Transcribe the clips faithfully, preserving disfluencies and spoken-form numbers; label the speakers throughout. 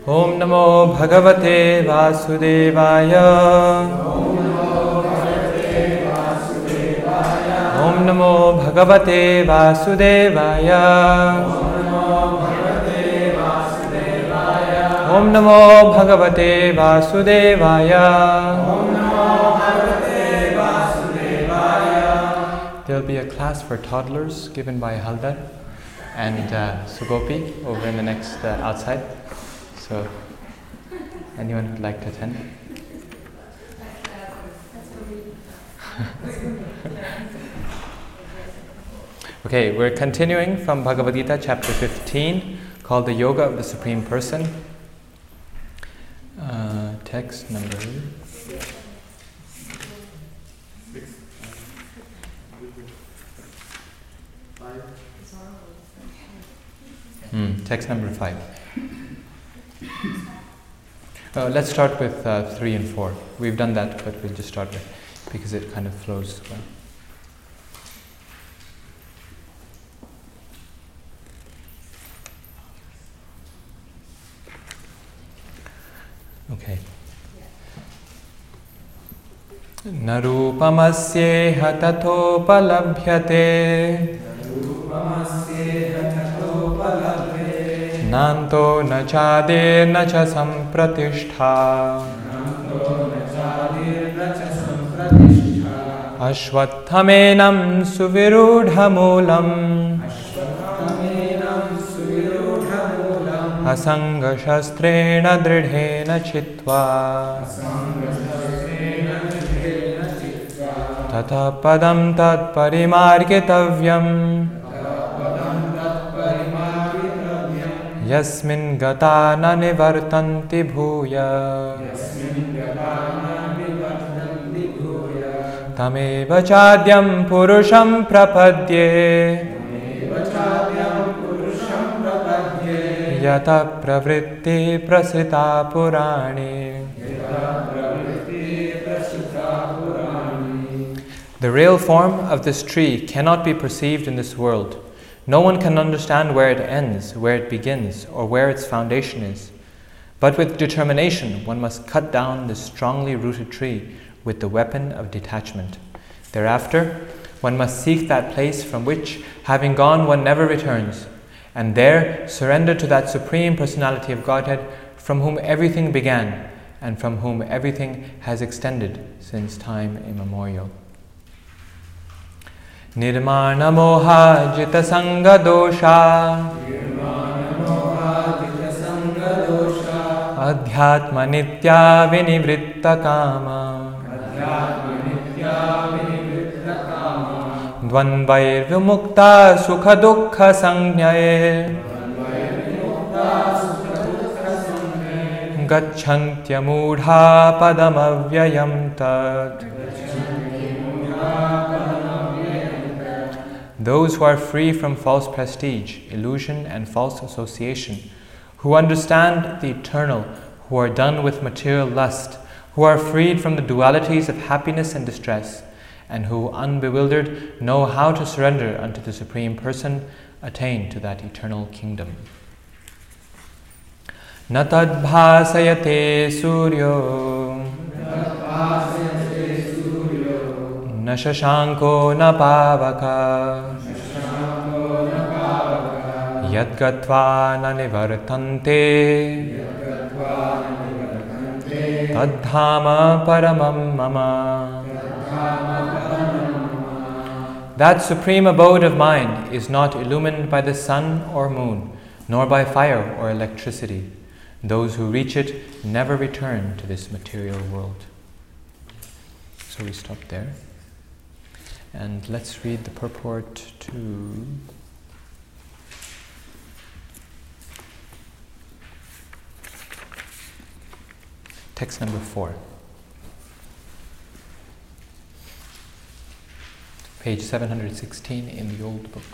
Speaker 1: Om Namo Bhagavate Vasudevaya. Om Namo Bhagavate Vasudevaya. Om Namo Bhagavate Vasudevaya. Om Namo Bhagavate Vasudevaya. There will be a class for toddlers given by Haldar and uh, Sugopi over in the next uh, outside. So, anyone who'd like to attend? Okay, we're continuing from Bhagavad Gita chapter fifteen, called the Yoga of the Supreme Person. Uh, text number hmm, text number five. Uh, let's start with uh, three and four. We've done that, but we'll just start with because it kind of flows well. Okay. Narupamasyeha tatopalabhyate Nanto na chade na cha sampratishtha Ashwattamenam suvirudhamulam Asanga shastrena dridhena chitva Tata padam tat parimargitavyam Yasmin gata na nivartanti bhuya Tameva chadyam purusham prapadye Yata pravritti prasita purani. The real form of this tree cannot be perceived in this world. No one can understand where it ends, where it begins, or where its foundation is. But with determination, one must cut down this strongly rooted tree with the weapon of detachment. Thereafter, one must seek that place from which, having gone, one never returns, and there surrender to that Supreme Personality of Godhead from whom everything began and from whom everything has extended since time immemorial. Nirmana moha jita sanga dosha Adhyatma nitya vinivritta kama Dvanvair vimukta sukha dukkha sangnaye Gacchantya mudha padam avyayam tat. Those who are free from false prestige, illusion and false association, who understand the eternal, who are done with material lust, who are freed from the dualities of happiness and distress, and who, unbewildered, know how to surrender unto the Supreme Person, attain to that eternal kingdom. Natad bhasayate suryo Na shashanko na pavaka Yad gatva na nivartante Tadhama paramam mama. That supreme abode of mine is not illumined by the sun or moon, nor by fire or electricity. Those who reach it never return to this material world. So we stop there. And let's read the purport to text number four. Page seven hundred sixteen in the old book.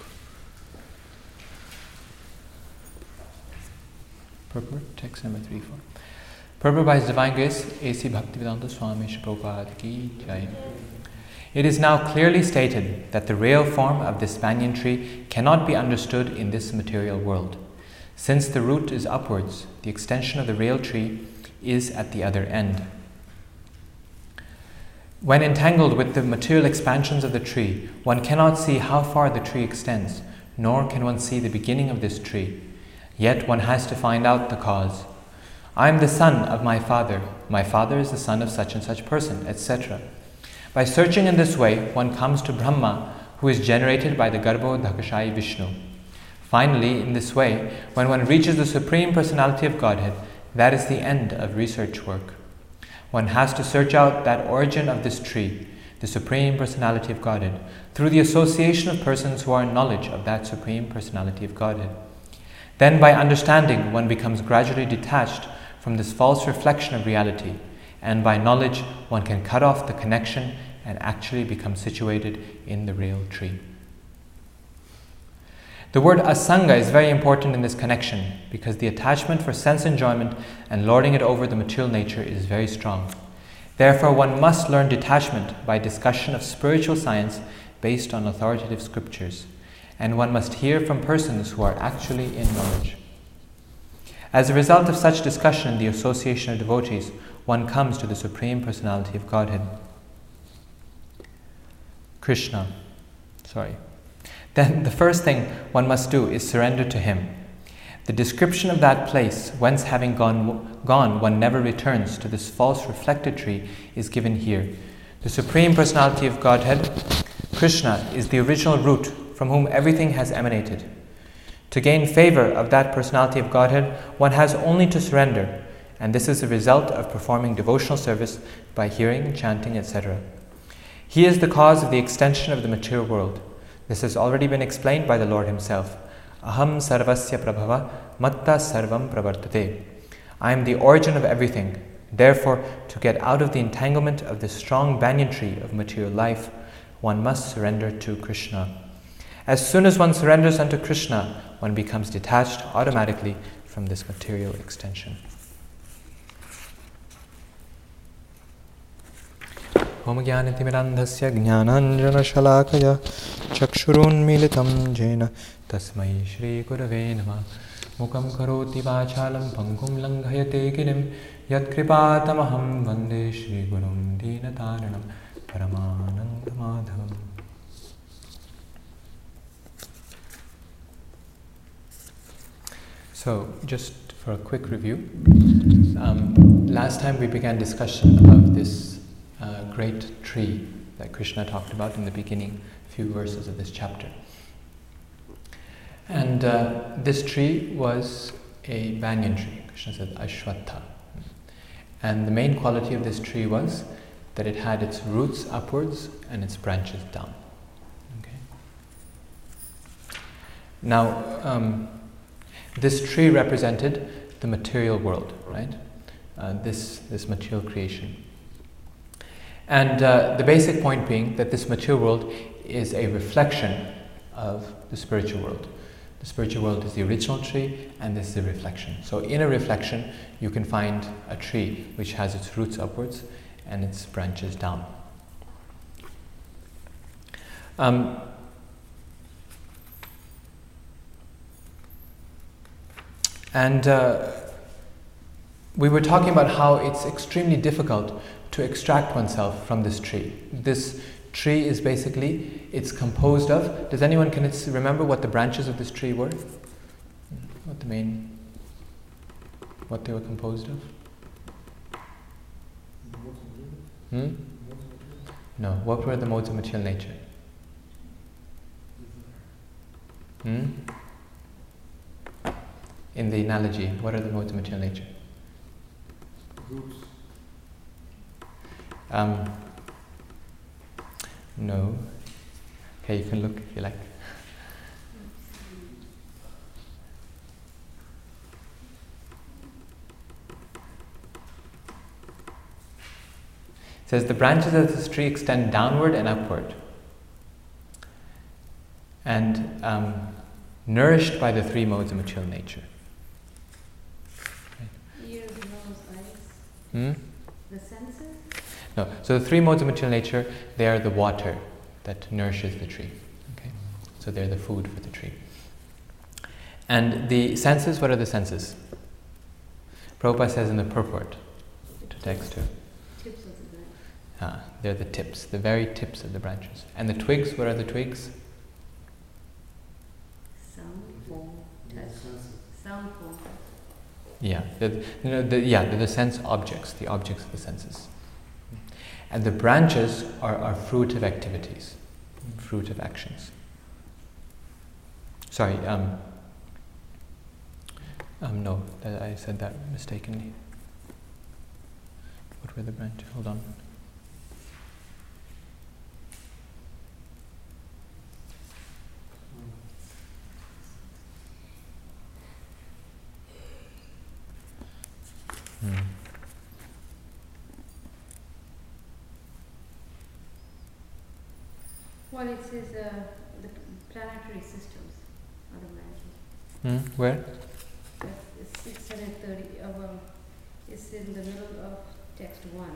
Speaker 1: Purport, text number three four. Purport by His Divine Grace, A C Bhaktivedanta Swami Prabhupada Ki Jai. It is now clearly stated that the real form of this banyan tree cannot be understood in this material world. Since the root is upwards, the extension of the real tree is at the other end. When entangled with the material expansions of the tree, one cannot see how far the tree extends, nor can one see the beginning of this tree. Yet one has to find out the cause. I am the son of my father. My father is the son of such and such person, et cetera. By searching in this way, one comes to Brahma, who is generated by the Garbhodakashayi Vishnu. Finally, in this way, when one reaches the Supreme Personality of Godhead, that is the end of research work. One has to search out that origin of this tree, the Supreme Personality of Godhead, through the association of persons who are in knowledge of that Supreme Personality of Godhead. Then by understanding, one becomes gradually detached from this false reflection of reality, and by knowledge, one can cut off the connection and actually become situated in the real tree. The word asanga is very important in this connection because the attachment for sense enjoyment and lording it over the material nature is very strong. Therefore, one must learn detachment by discussion of spiritual science based on authoritative scriptures, and one must hear from persons who are actually in knowledge. As a result of such discussion and the association of devotees, one comes to the Supreme Personality of Godhead. Krishna. Sorry. Then the first thing one must do is surrender to Him. The description of that place, whence having gone, gone one never returns to this false reflected tree, is given here. The Supreme Personality of Godhead, Krishna, is the original root from whom everything has emanated. To gain favor of that Personality of Godhead, one has only to surrender, and this is the result of performing devotional service by hearing, chanting, et cetera. He is the cause of the extension of the material world. This has already been explained by the Lord Himself. Aham sarvasya prabhava matta sarvam pravartate. I am the origin of everything. Therefore, to get out of the entanglement of this strong banyan tree of material life, one must surrender to Krishna. As soon as one surrenders unto Krishna, one becomes detached automatically from this material extension. Om Jnanatimirandhasya Jnananjana Shalakaya Chakshurunmilitam Jena Tasmai Shri Gurave Namah Mukam Karoti Vachalam Pangum Langhayate Girim Yat Kripatamaham Vande Shri Gurum Dinataranam Paramananda Madhavam. So, just for a quick review, um, last time we began discussion of this uh, great tree that Krishna talked about in the beginning, few verses of this chapter. And uh, this tree was a banyan tree. Krishna said Ashwatha. And the main quality of this tree was that it had its roots upwards and its branches down. Okay. Now, um, this tree represented the material world, right? Uh, this, this material creation. And uh, the basic point being that this material world is a reflection of the spiritual world. The spiritual world is the original tree, and this is a reflection. So in a reflection, you can find a tree which has its roots upwards and its branches down. Um, and uh, we were talking about how it's extremely difficult to extract oneself from this tree. This tree is basically, it's composed of, does anyone can it remember what the branches of this tree were? What the main, what they were composed of? Hmm? No, what were the modes of material nature? Hmm? In the analogy, what are the modes of material nature?
Speaker 2: Roots.
Speaker 1: Um, no. Okay, you can look if you like. It says the branches of this tree extend downward and upward, and um, nourished by the three modes of material nature.
Speaker 3: Ears, nose, eyes.
Speaker 1: Hmm?
Speaker 3: The senses?
Speaker 1: No. So the three modes of material nature, they are the water that nourishes the tree. Okay? So they're the food for the tree. And the senses, what are the senses? Prabhupada says in the purport to text two.
Speaker 3: Tips of the branch.
Speaker 1: Ah, they're the tips, the very tips of the branches. And the twigs, what are the twigs?
Speaker 3: Sound, form, touch. Sound, form, touch.
Speaker 1: Yeah, the, you know, the, yeah, they're the sense objects, the objects of the senses. And the branches are, are fruitive activities, fruitive actions. Sorry, um, um, no, that I said that mistakenly. What were the branches? Hold on. Hmm.
Speaker 3: Well, it says uh, the planetary systems are the branches.
Speaker 1: Hmm. Where?
Speaker 3: It's six hundred thirty, uh, well, it's in the middle of text one.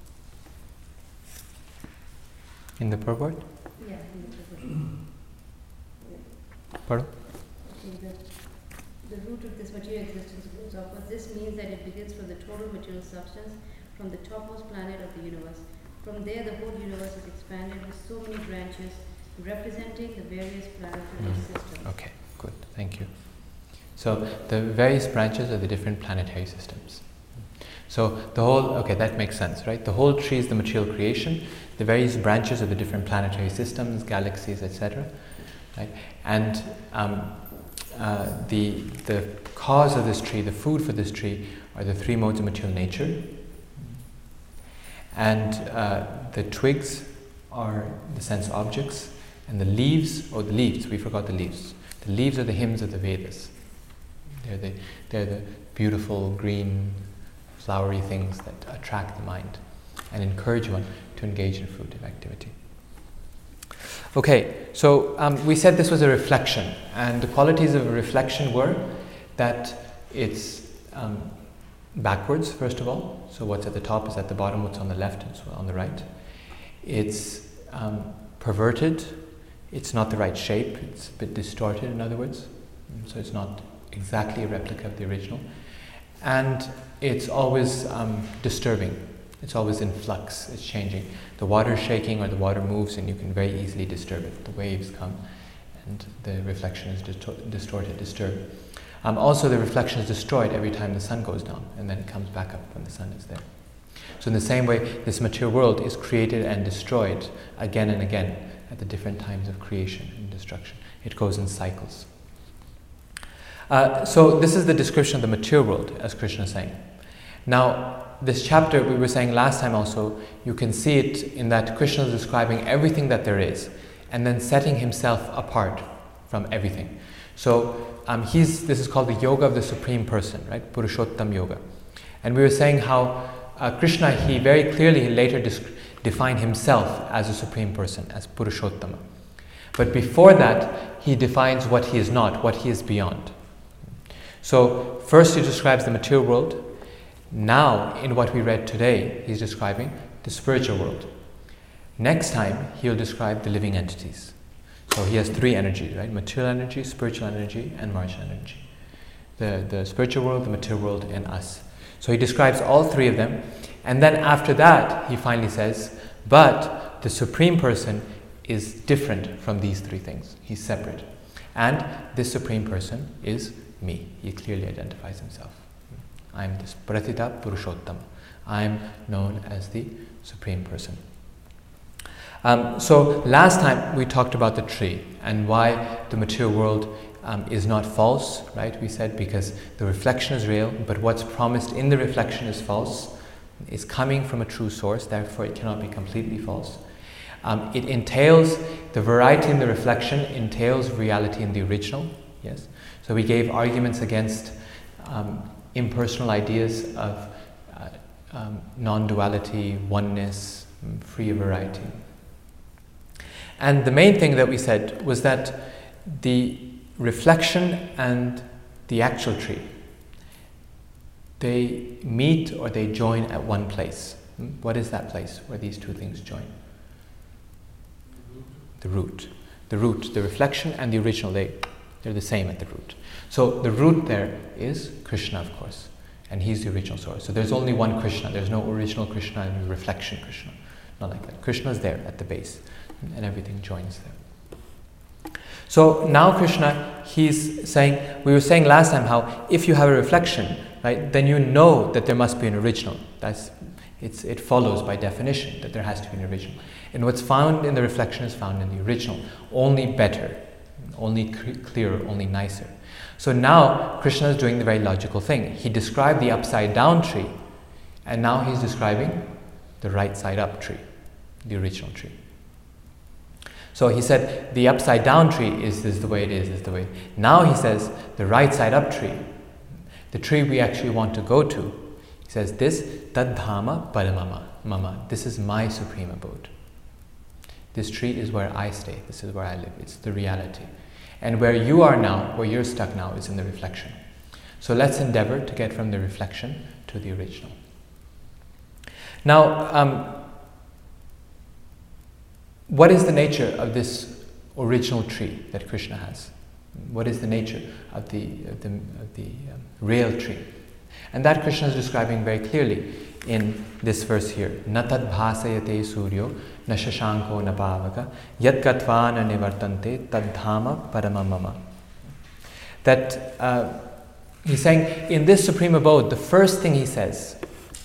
Speaker 1: In the purport?
Speaker 3: Yeah, in the purport.
Speaker 1: Pardon?
Speaker 3: Okay, the, the root of this material existence goes upwards. This means that it begins from the total material substance, from the topmost planet of the universe. From there, the whole universe is expanded with so many branches representing the various planetary
Speaker 1: Mm.
Speaker 3: systems.
Speaker 1: Okay, good, thank you. So the various branches are the different planetary systems. So the whole, okay, that makes sense, right? The whole tree is the material creation. The various branches are the different planetary systems, galaxies, et cetera. Right? And um, uh, the the cause of this tree, the food for this tree, are the three modes of material nature. And uh, the twigs are the sense objects, and the leaves, oh, the leaves, we forgot the leaves. The leaves are the hymns of the Vedas. They're the, they're the beautiful green, flowery things that attract the mind and encourage one to engage in fruitive activity. Okay, so um, we said this was a reflection, and the qualities of a reflection were that it's um, backwards, first of all. So what's at the top is at the bottom, what's on the left is on the right. It's um, perverted, it's not the right shape, it's a bit distorted, in other words. So it's not exactly a replica of the original. And it's always um, disturbing. It's always in flux, it's changing. The water is shaking or the water moves and you can very easily disturb it. The waves come and the reflection is distor- distorted, disturbed. Um, also, the reflection is destroyed every time the sun goes down, and then it comes back up when the sun is there. So in the same way, this material world is created and destroyed again and again at the different times of creation and destruction. It goes in cycles. Uh, so this is the description of the material world, as Krishna is saying. Now, this chapter, we were saying last time also, you can see it in that Krishna is describing everything that there is, and then setting himself apart from everything. So um, he's, this is called the yoga of the Supreme Person, right? Purushottam Yoga. And we were saying how uh, Krishna, he very clearly later disc- defined himself as a Supreme Person, as Purushottama. But before that, he defines what he is not, what he is beyond. So first he describes the material world. Now, in what we read today, he's describing the spiritual world. Next time, he'll describe the living entities. So he has three energies, right? Material energy, spiritual energy, and marginal energy. The, the spiritual world, the material world, and us. So he describes all three of them. And then after that, he finally says, but the Supreme Person is different from these three things. He's separate. And this Supreme Person is me. He clearly identifies himself. I'm this Pratita Purushottama. I'm known as the Supreme Person. Um, so last time we talked about the tree and why the material world um, is not false, right? We said because the reflection is real, but what's promised in the reflection is false. It's coming from a true source, therefore it cannot be completely false. Um, it entails, the variety in the reflection entails reality in the original, yes? So we gave arguments against um, impersonal ideas of uh, um, non-duality, oneness, free variety. And the main thing that we said was that the reflection and the actual tree, they meet or they join at one place. What is that place where these two things join? The root. The root, the reflection and the original, they, They're the same at the root. So the root there is Krishna, of course, and he's the original source. So there's only one Krishna. There's no original Krishna and reflection Krishna. Not like that. Krishna's there at the base, and everything joins there. So now Krishna, he's saying, we were saying last time how if you have a reflection, right, then you know that there must be an original. That's it's it follows by definition that there has to be an original. And what's found in the reflection is found in the original, only better, only clearer, only nicer. So now Krishna is doing the very logical thing. He described the upside down tree, and now he's describing the right side up tree, the original tree. So he said the upside down tree is, is the way it is, is the way. Now he says the right side up tree, the tree we actually want to go to. He says this, Tadhama Paramama Mama. This is my supreme abode. This tree is where I stay. This is where I live. It's the reality. And where you are now, where you're stuck now, is in the reflection. So let's endeavor to get from the reflection to the original. Now, um, what is the nature of this original tree that Krishna has? What is the nature of the, of the, of the um, real tree? And that Krishna is describing very clearly in this verse here. Natad bhasayate suryo na shashanko na pavaka yat gatva na nivartante tadhama paramamama. That uh, he's saying in this supreme abode, the first thing he says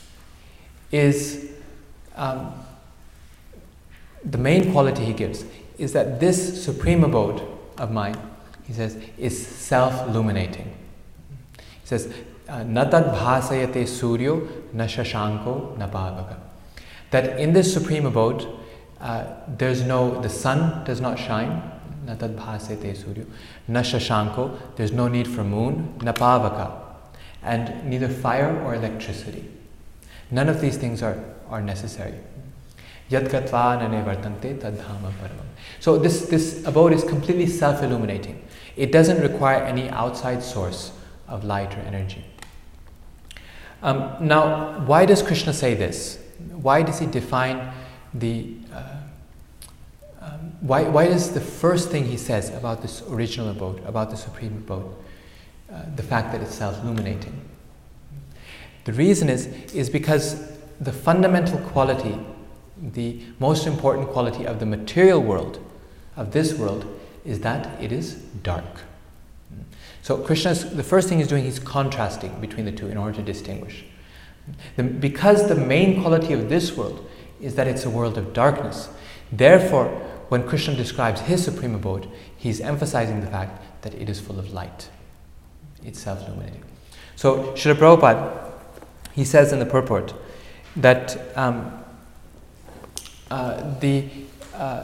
Speaker 1: is um, the main quality he gives is that this supreme abode of mine, he says, is self-illuminating. He says, Natad bhasayate suryo na shashanko na pavaka. That in this supreme abode, uh, there's no, the sun does not shine. Natad bhasayate suryo na shashanko. There's no need for moon, na pavaka, and neither fire or electricity. None of these things are, are necessary. Yat gatva na nivartante tadhama paramam. So this, this abode is completely self-illuminating. It doesn't require any outside source of light or energy. Um, now, why does Krishna say this? Why does he define the... Uh, um, why, why is the first thing he says about this original abode, about the supreme abode, uh, the fact that it's self-illuminating? The reason is, is because the fundamental quality, the most important quality of the material world, of this world, is that it is dark. So Krishna's, the first thing he's doing, he's contrasting between the two in order to distinguish. The, because the main quality of this world is that it's a world of darkness, therefore, when Krishna describes his supreme abode, he's emphasizing the fact that it is full of light. It's self-illuminating. So Srila Prabhupada, he says in the purport that um, uh, the uh,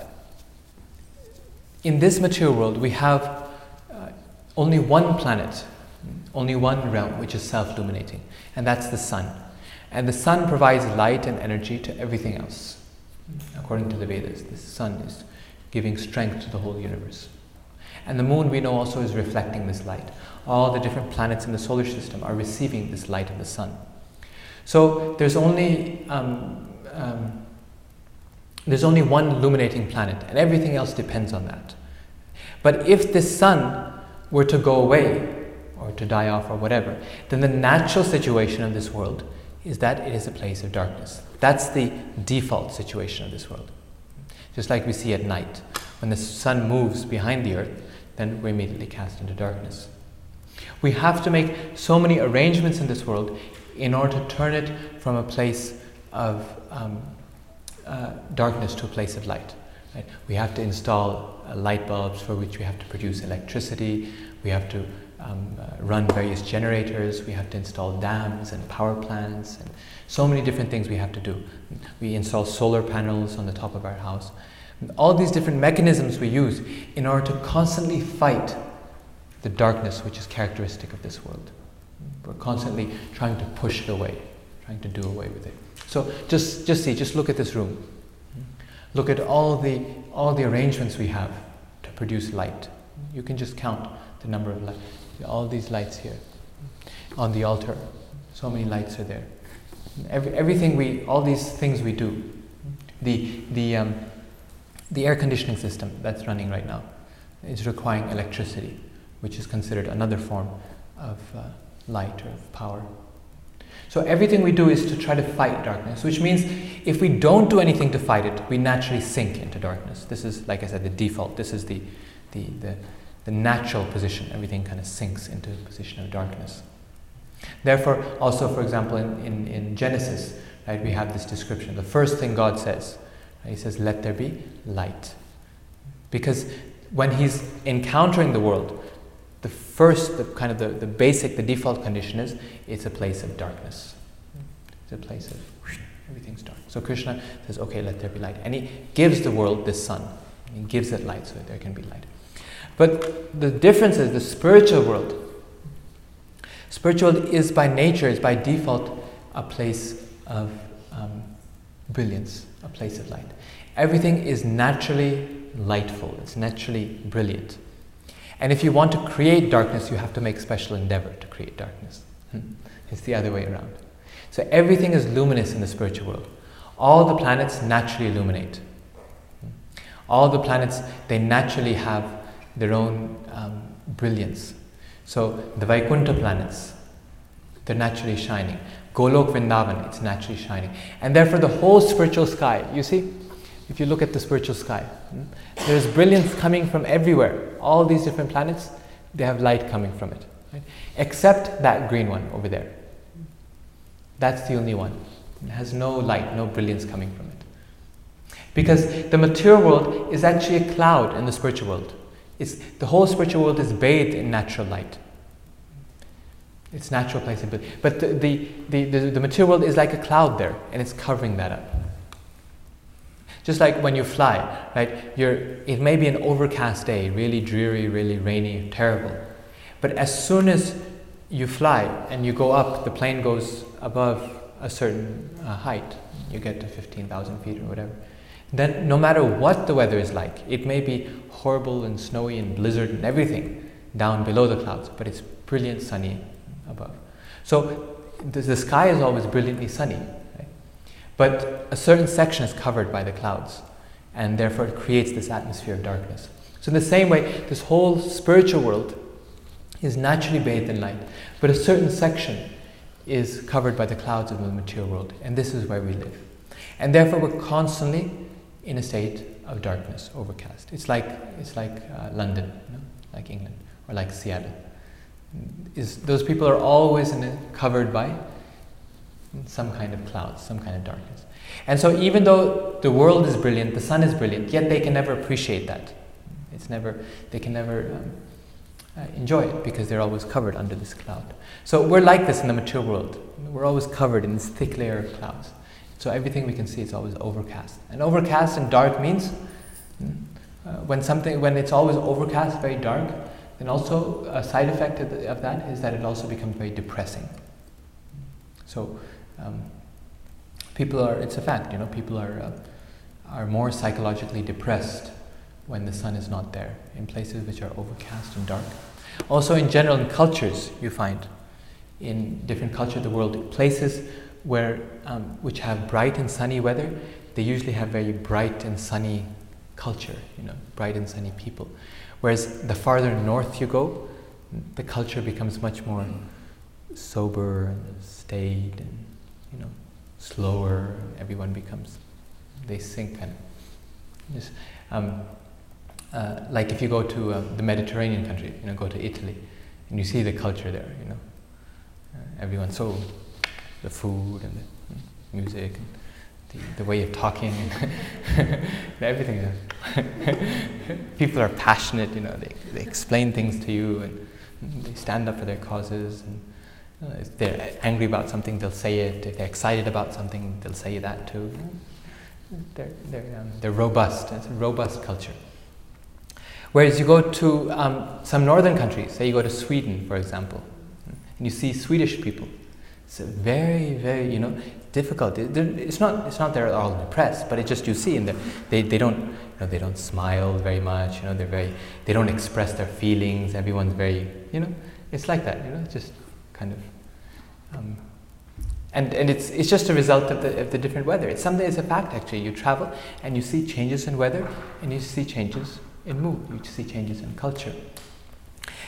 Speaker 1: in this material world we have only one planet, only one realm which is self-illuminating, and that's the sun. And the sun provides light and energy to everything else. According to the Vedas, the sun is giving strength to the whole universe. And the moon, we know, also is reflecting this light. All the different planets in the solar system are receiving this light of the sun. So there's only um, um, there's only one illuminating planet, and everything else depends on that. But if this sun were to go away, or to die off, or whatever, then the natural situation of this world is that it is a place of darkness. That's the default situation of this world. Just like we see at night. When the sun moves behind the earth, then we're immediately cast into darkness. We have to make so many arrangements in this world in order to turn it from a place of um, uh, darkness to a place of light. Right? We have to install uh, light bulbs for which we have to produce electricity. We have to um, uh, run various generators. We have to install dams and power plants and so many different things we have to do. We install solar panels on the top of our house. All these different mechanisms we use in order to constantly fight the darkness which is characteristic of this world. We're constantly trying to push it away, trying to do away with it. So just, just see, just look at this room. Look at all the, all the arrangements we have to produce light. You can just count the number of lights. All these lights here. On the altar, so many lights are there. Every, everything we, all these things we do. The, the, um, the air conditioning system that's running right now is requiring electricity. which is considered another form of uh, light or of power. So everything we do is to try to fight darkness, which means if we don't do anything to fight it, we naturally sink into darkness. This is, like I said, the default. This is the the the, the natural position. Everything kind of sinks into a position of darkness. Therefore, also, for example, in, in, in Genesis, right, we have this description. The first thing God says, right, He says, "Let there be light." Because when He's encountering the world, the first, the kind of the, the basic, the default condition is, it's a place of darkness. It's a place of, everything's dark. So Krishna says, okay, let there be light. And He gives the world this sun. He gives it light so that there can be light. But the difference is the spiritual world. Spiritual is by nature, is by default, a place of um, brilliance, a place of light. Everything is naturally lightful. It's naturally brilliant. And if you want to create darkness, you have to make special endeavor to create darkness. It's the other way around. So everything is luminous in the spiritual world. All the planets naturally illuminate. All the planets, they naturally have their own um, brilliance. So the Vaikuntha planets, they're naturally shining. Golok Vrindavan, it's naturally shining. And therefore the whole spiritual sky, you see, if you look at the spiritual sky, there's brilliance coming from everywhere. All these different planets, they have light coming from it. Right? Except that green one over there. That's the only one. It has no light, no brilliance coming from it. Because the material world is actually a cloud in the spiritual world. It's, the whole spiritual world is bathed in natural light. It's natural place of beauty. But the, the, the, the, the material world is like a cloud there, and it's covering that up. Just like when you fly, right? You're, it may be an overcast day, really dreary, really rainy, terrible. But as soon as you fly and you go up, the plane goes above a certain uh, height, you get to fifteen thousand feet or whatever. Then no matter what the weather is like, it may be horrible and snowy and blizzard and everything down below the clouds, but it's brilliant sunny above. So the, the sky is always brilliantly sunny. But a certain section is covered by the clouds, and therefore it creates this atmosphere of darkness. So in the same way, this whole spiritual world is naturally bathed in light, but a certain section is covered by the clouds of the material world, and this is where we live. And therefore we're constantly in a state of darkness, overcast. It's like it's like uh, London, you know, like England, or like Seattle. Is those people are always in a, covered by some kind of clouds, some kind of darkness. And so even though the world is brilliant, the sun is brilliant, yet they can never appreciate that. It's never, they can never um, uh, enjoy it because they're always covered under this cloud. So we're like this in the material world. We're always covered in this thick layer of clouds. So everything we can see is always overcast. And overcast and dark means uh, when something, when it's always overcast, very dark, then also a side effect of, the, of that is that it also becomes very depressing. So Um, people are, it's a fact, you know, people are uh, are more psychologically depressed when the sun is not there, in places which are overcast and dark. Also in general, in cultures, you find, in different cultures of the world, places where, um, which have bright and sunny weather, they usually have very bright and sunny culture, you know, bright and sunny people. Whereas the farther north you go, the culture becomes much more sober and staid and, you know, slower. Everyone becomes, they sink kind of. Just, um, uh, like if you go to uh, the Mediterranean country, you know, go to Italy, and you see the culture there, you know, uh, everyone, so the food and the music and the, the way of talking, and everything. People are passionate, you know, they they explain things to you, and they stand up for their causes, and Uh, if they're angry about something, they'll say it. If they're excited about something, they'll say that too. They're they're um, they're robust. It's a robust culture. Whereas you go to um, some northern countries, say you go to Sweden, for example, and you see Swedish people. It's a very very you know difficult. It's not it's not they're all depressed, but it just you see in there they they don't you know they don't smile very much. You know they're very they don't express their feelings. Everyone's very you know it's like that. You know just. Kind of, um, and and it's it's just a result of the of the different weather. It's something. It's a fact actually. You travel and you see changes in weather, and you see changes in mood. You see changes in culture,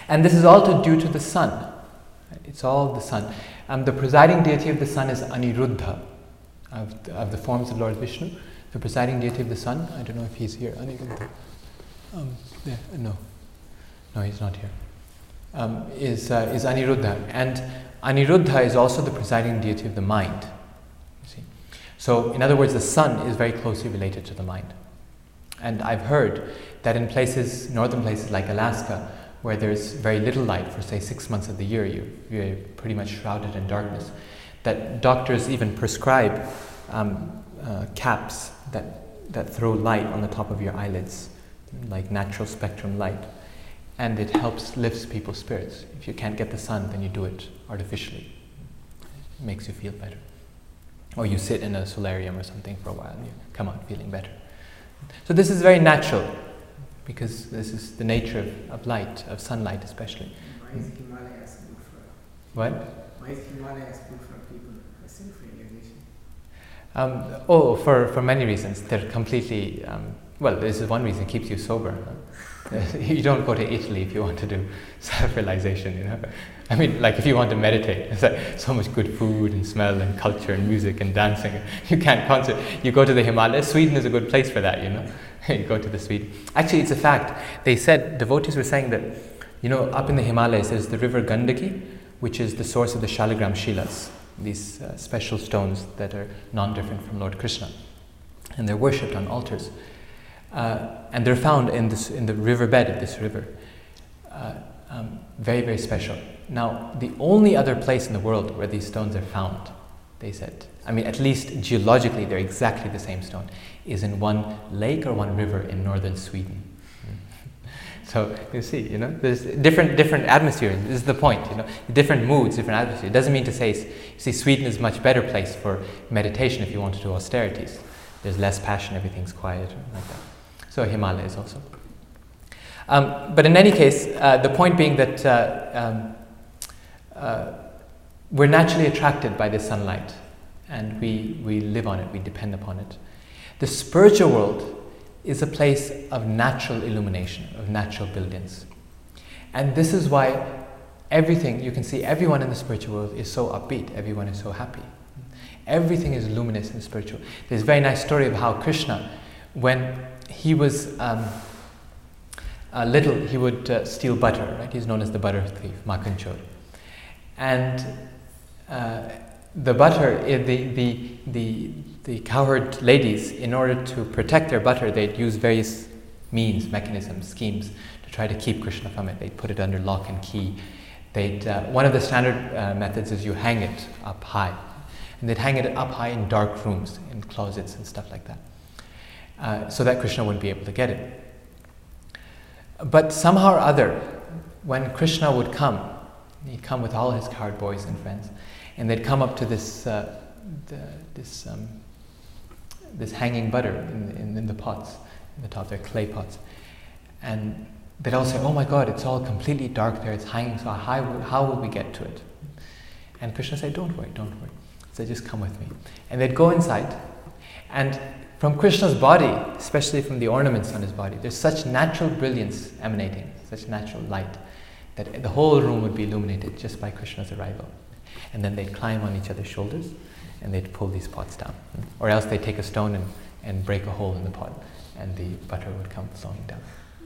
Speaker 1: And this is also due to the sun. It's all the sun. Um, the presiding deity of the sun is Aniruddha, of the, of the forms of Lord Vishnu. The presiding deity of the sun, I don't know if he's here, Aniruddha. Um, there, no, no, he's not here. Um, is uh, is Aniruddha, and Aniruddha is also the presiding deity of the mind. You see, so in other words, the sun is very closely related to the mind. And I've heard that in places, northern places like Alaska, where there's very little light for say six months of the year, you you're pretty much shrouded in darkness, that doctors even prescribe um, uh, caps that that throw light on the top of your eyelids, like natural spectrum light, and it helps lifts people's spirits. If you can't get the sun, then you do it artificially. It makes you feel better. Or you sit in a solarium or something for a while and you come out feeling better. So this is very natural, because this is the nature of, of light, of sunlight especially.
Speaker 2: Why is Himalayas good for?
Speaker 1: What?
Speaker 2: Why is Himalayas good for people for self-realization?
Speaker 1: Um, oh, for, for many reasons. They're completely, um, well, this is one reason, it keeps you sober. Huh? You don't go to Italy if you want to do self-realization, you know. I mean, like if you want to meditate, it's like so much good food and smell and culture and music and dancing. You can't concentrate. You go to the Himalayas. Sweden is a good place for that, you know. You go to the Sweden. Actually, it's a fact. They said, devotees were saying that, you know, up in the Himalayas there's the river Gandaki, which is the source of the Shaligram Shilas, these uh, special stones that are non-different from Lord Krishna. And they're worshipped on altars. Uh, and they're found in this in the riverbed of this river. Uh, um, very, very special. Now, the only other place in the world where these stones are found, they said, I mean, at least geologically they're exactly the same stone, is in one lake or one river in northern Sweden. So you see, you know, there's different different atmospheres. This is the point, you know, different moods, different atmospheres. It doesn't mean to say, you see, Sweden is a much better place for meditation if you want to do austerities. There's less passion, everything's quiet, like that. So Himalayas also. Um, but in any case, uh, the point being that uh, um, uh, we're naturally attracted by the sunlight, and we, we live on it, we depend upon it. The spiritual world is a place of natural illumination, of natural brilliance. And this is why everything, you can see everyone in the spiritual world is so upbeat, everyone is so happy. Everything is luminous in the spiritual. There's a very nice story of how Krishna, when he was um, uh, little, he would uh, steal butter, right? He's known as the butter thief, Makhan Chor. And uh, the butter, uh, the, the, the, the cowherd ladies, in order to protect their butter, they'd use various means, mechanisms, schemes to try to keep Krishna from it. They'd put it under lock and key. They'd, uh, one of the standard uh, methods is you hang it up high. And they'd hang it up high in dark rooms, in closets and stuff like that, uh, so that Krishna wouldn't be able to get it. But somehow or other, when Krishna would come, he'd come with all his cowherd boys and friends, and they'd come up to this uh, the, this um, this hanging butter in, in, in the pots, in the top, they're clay pots, and they'd all say, "Oh my God, it's all completely dark there. It's hanging so high. How will we get to it?" And Krishna said, "Don't worry, don't worry." So just come with me. And they'd go inside, and from Krishna's body, especially from the ornaments on his body, there's such natural brilliance emanating, such natural light, that the whole room would be illuminated just by Krishna's arrival. And then they'd climb on each other's shoulders, and they'd pull these pots down. Or else they'd take a stone and, and break a hole in the pot, and the butter would come flowing down.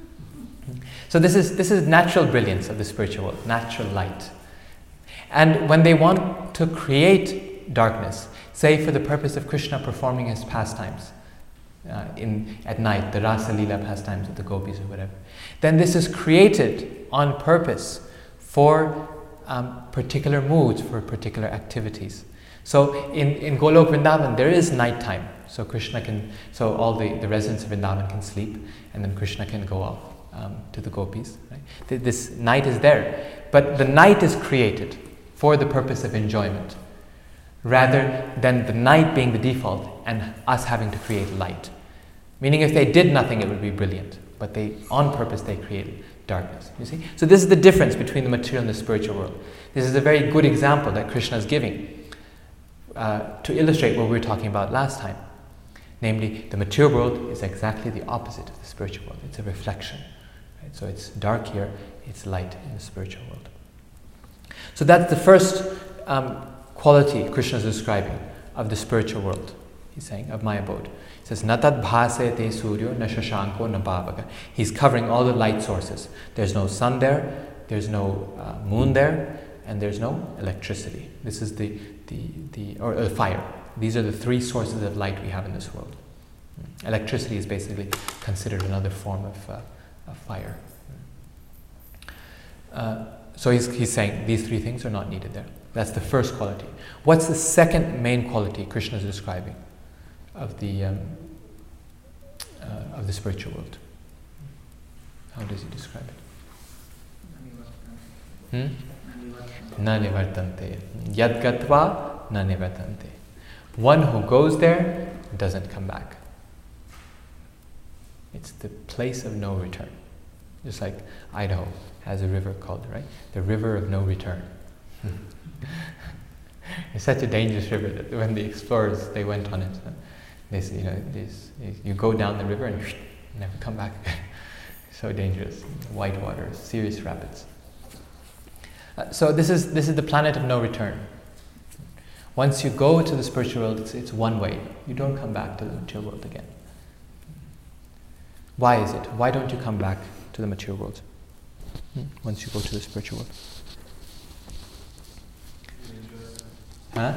Speaker 1: So this is, this is natural brilliance of the spiritual world, natural light. And when they want to create darkness, say for the purpose of Krishna performing his pastimes uh, in at night, the Rasa Leela pastimes with the gopis or whatever, then this is created on purpose for um, particular moods, for particular activities. So in, in Golok Vrindavan there is nighttime, so Krishna can, so all the, the residents of Vrindavan can sleep, and then Krishna can go off um, to the gopis. Right? This night is there, but the night is created for the purpose of enjoyment, rather than the night being the default and us having to create light. Meaning if they did nothing, it would be brilliant, but they, on purpose, they created darkness. You see? So this is the difference between the material and the spiritual world. This is a very good example that Krishna is giving uh, to illustrate what we were talking about last time. Namely, the material world is exactly the opposite of the spiritual world. It's a reflection. Right? So it's dark here, it's light in the spiritual world. So that's the first um, quality Krishna is describing of the spiritual world. He's saying, of my abode. He says, Natad bhase te suryo na shashanko na bhavaga. He's covering all the light sources. There's no sun there, there's no uh, moon there, and there's no electricity. This is the, the, the or uh, fire. These are the three sources of light we have in this world. Electricity is basically considered another form of, uh, of fire. Uh, so he's, he's saying these three things are not needed there. That's the first quality. What's the second main quality Krishna is describing of the um, uh, of the spiritual world? How does he describe it? Hmm? Na nivartante. Yad gatva na nivartante. One who goes there doesn't come back. It's the place of no return. Just like Idaho has a river called, right? The river of no return. It's such a dangerous river that when the explorers, they went on it, they say, you know, this, you go down the river and never come back again. So dangerous. White water, serious rapids. Uh, so this is this is the planet of no return. Once you go to the spiritual world, it's, it's one way. You don't come back to the material world again. Why is it? Why don't you come back to the material world hmm? once you go to the spiritual world? Huh?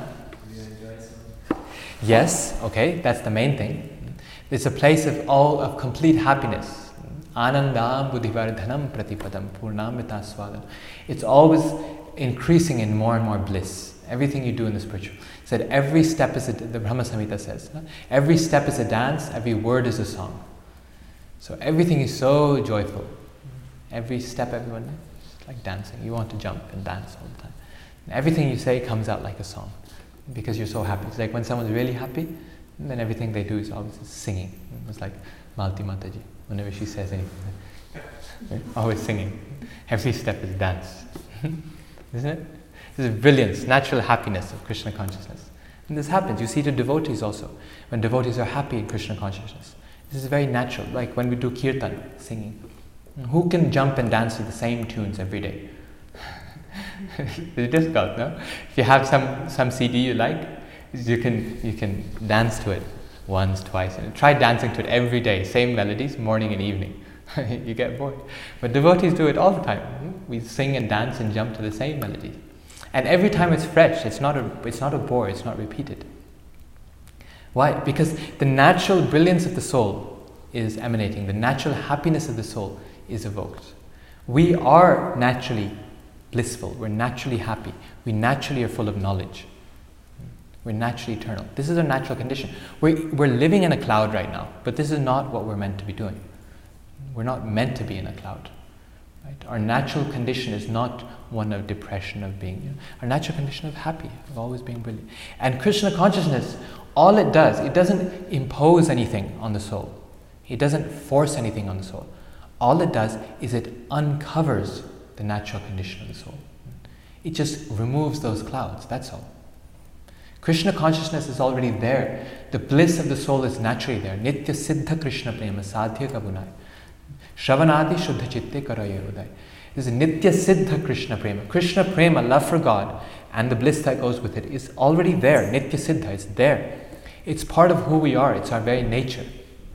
Speaker 1: Yes, okay, that's the main thing. It's a place of all of complete happiness. Anandam buddhivardhanam pratipadam purnamrita swadam. It's always increasing in more and more bliss. Everything you do in the spiritual. It said every step is a, the Brahma Samhita says, huh? Every step is a dance, every word is a song. So everything is so joyful. Every step, everyone, it's like dancing. You want to jump and dance all the time. And everything you say comes out like a song because you're so happy. It's like when someone's really happy, then everything they do is always singing. It's like Malti Mataji. Whenever she says anything, right? Always singing. Every step is dance. Isn't it? This is brilliance, natural happiness of Krishna consciousness. And this happens. You see to devotees also. When devotees are happy in Krishna consciousness. This is very natural. Like when we do kirtan, singing. Who can jump and dance to the same tunes every day? It's difficult, no? If you have some, some C D you like, you can you can dance to it once, twice, and try dancing to it every day, same melodies, morning and evening. You get bored. But devotees do it all the time. We sing and dance and jump to the same melodies. And every time it's fresh, it's not a it's not a bore, it's not repeated. Why? Because the natural brilliance of the soul is emanating, the natural happiness of the soul is evoked. We are naturally blissful, we're naturally happy, we naturally are full of knowledge. We're naturally eternal. This is our natural condition. We're, we're living in a cloud right now, but this is not what we're meant to be doing. We're not meant to be in a cloud. Right? Our natural condition is not one of depression, of being, you know, our natural condition of happy, of always being brilliant. And Krishna consciousness, all it does, it doesn't impose anything on the soul. It doesn't force anything on the soul. All it does is it uncovers the natural condition of the soul. It just removes those clouds, that's all. Krishna consciousness is already there. The bliss of the soul is naturally there. Nitya siddha Krishna prema sadhya kabunai. Shravanadi shuddha chitte karaya uday. This is nitya siddha Krishna prema. Krishna prema, love for God, and the bliss that goes with it is already there. Nitya siddha, it's there. It's part of who we are. It's our very nature.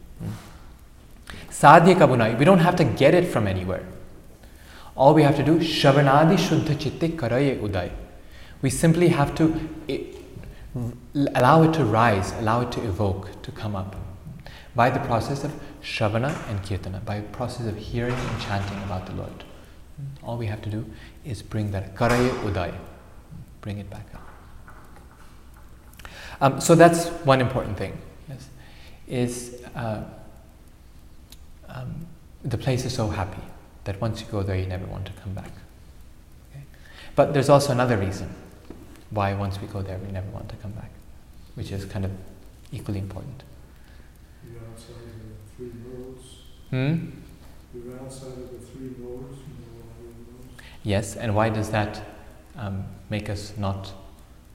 Speaker 1: Sadhya kabunai. We don't have to get it from anywhere. All we have to do, Shravanadi shuddha chitte karaya uday. We simply have to it, allow it to rise, allow it to evoke, to come up by the process of Shravana and Kirtana, by the process of hearing and chanting about the Lord. All we have to do is bring that Karaya Uday, bring it back up. Um, so that's one important thing, yes, is uh, um, the place is so happy that once you go there you never want to come back. Okay? But there's also another reason why once we go there we never want to come back, which is kind of equally important.
Speaker 4: You're outside of the three lords.
Speaker 1: Hmm?
Speaker 4: You're outside of the three lords. You know all the lords.
Speaker 1: Yes, and why does that um, make us not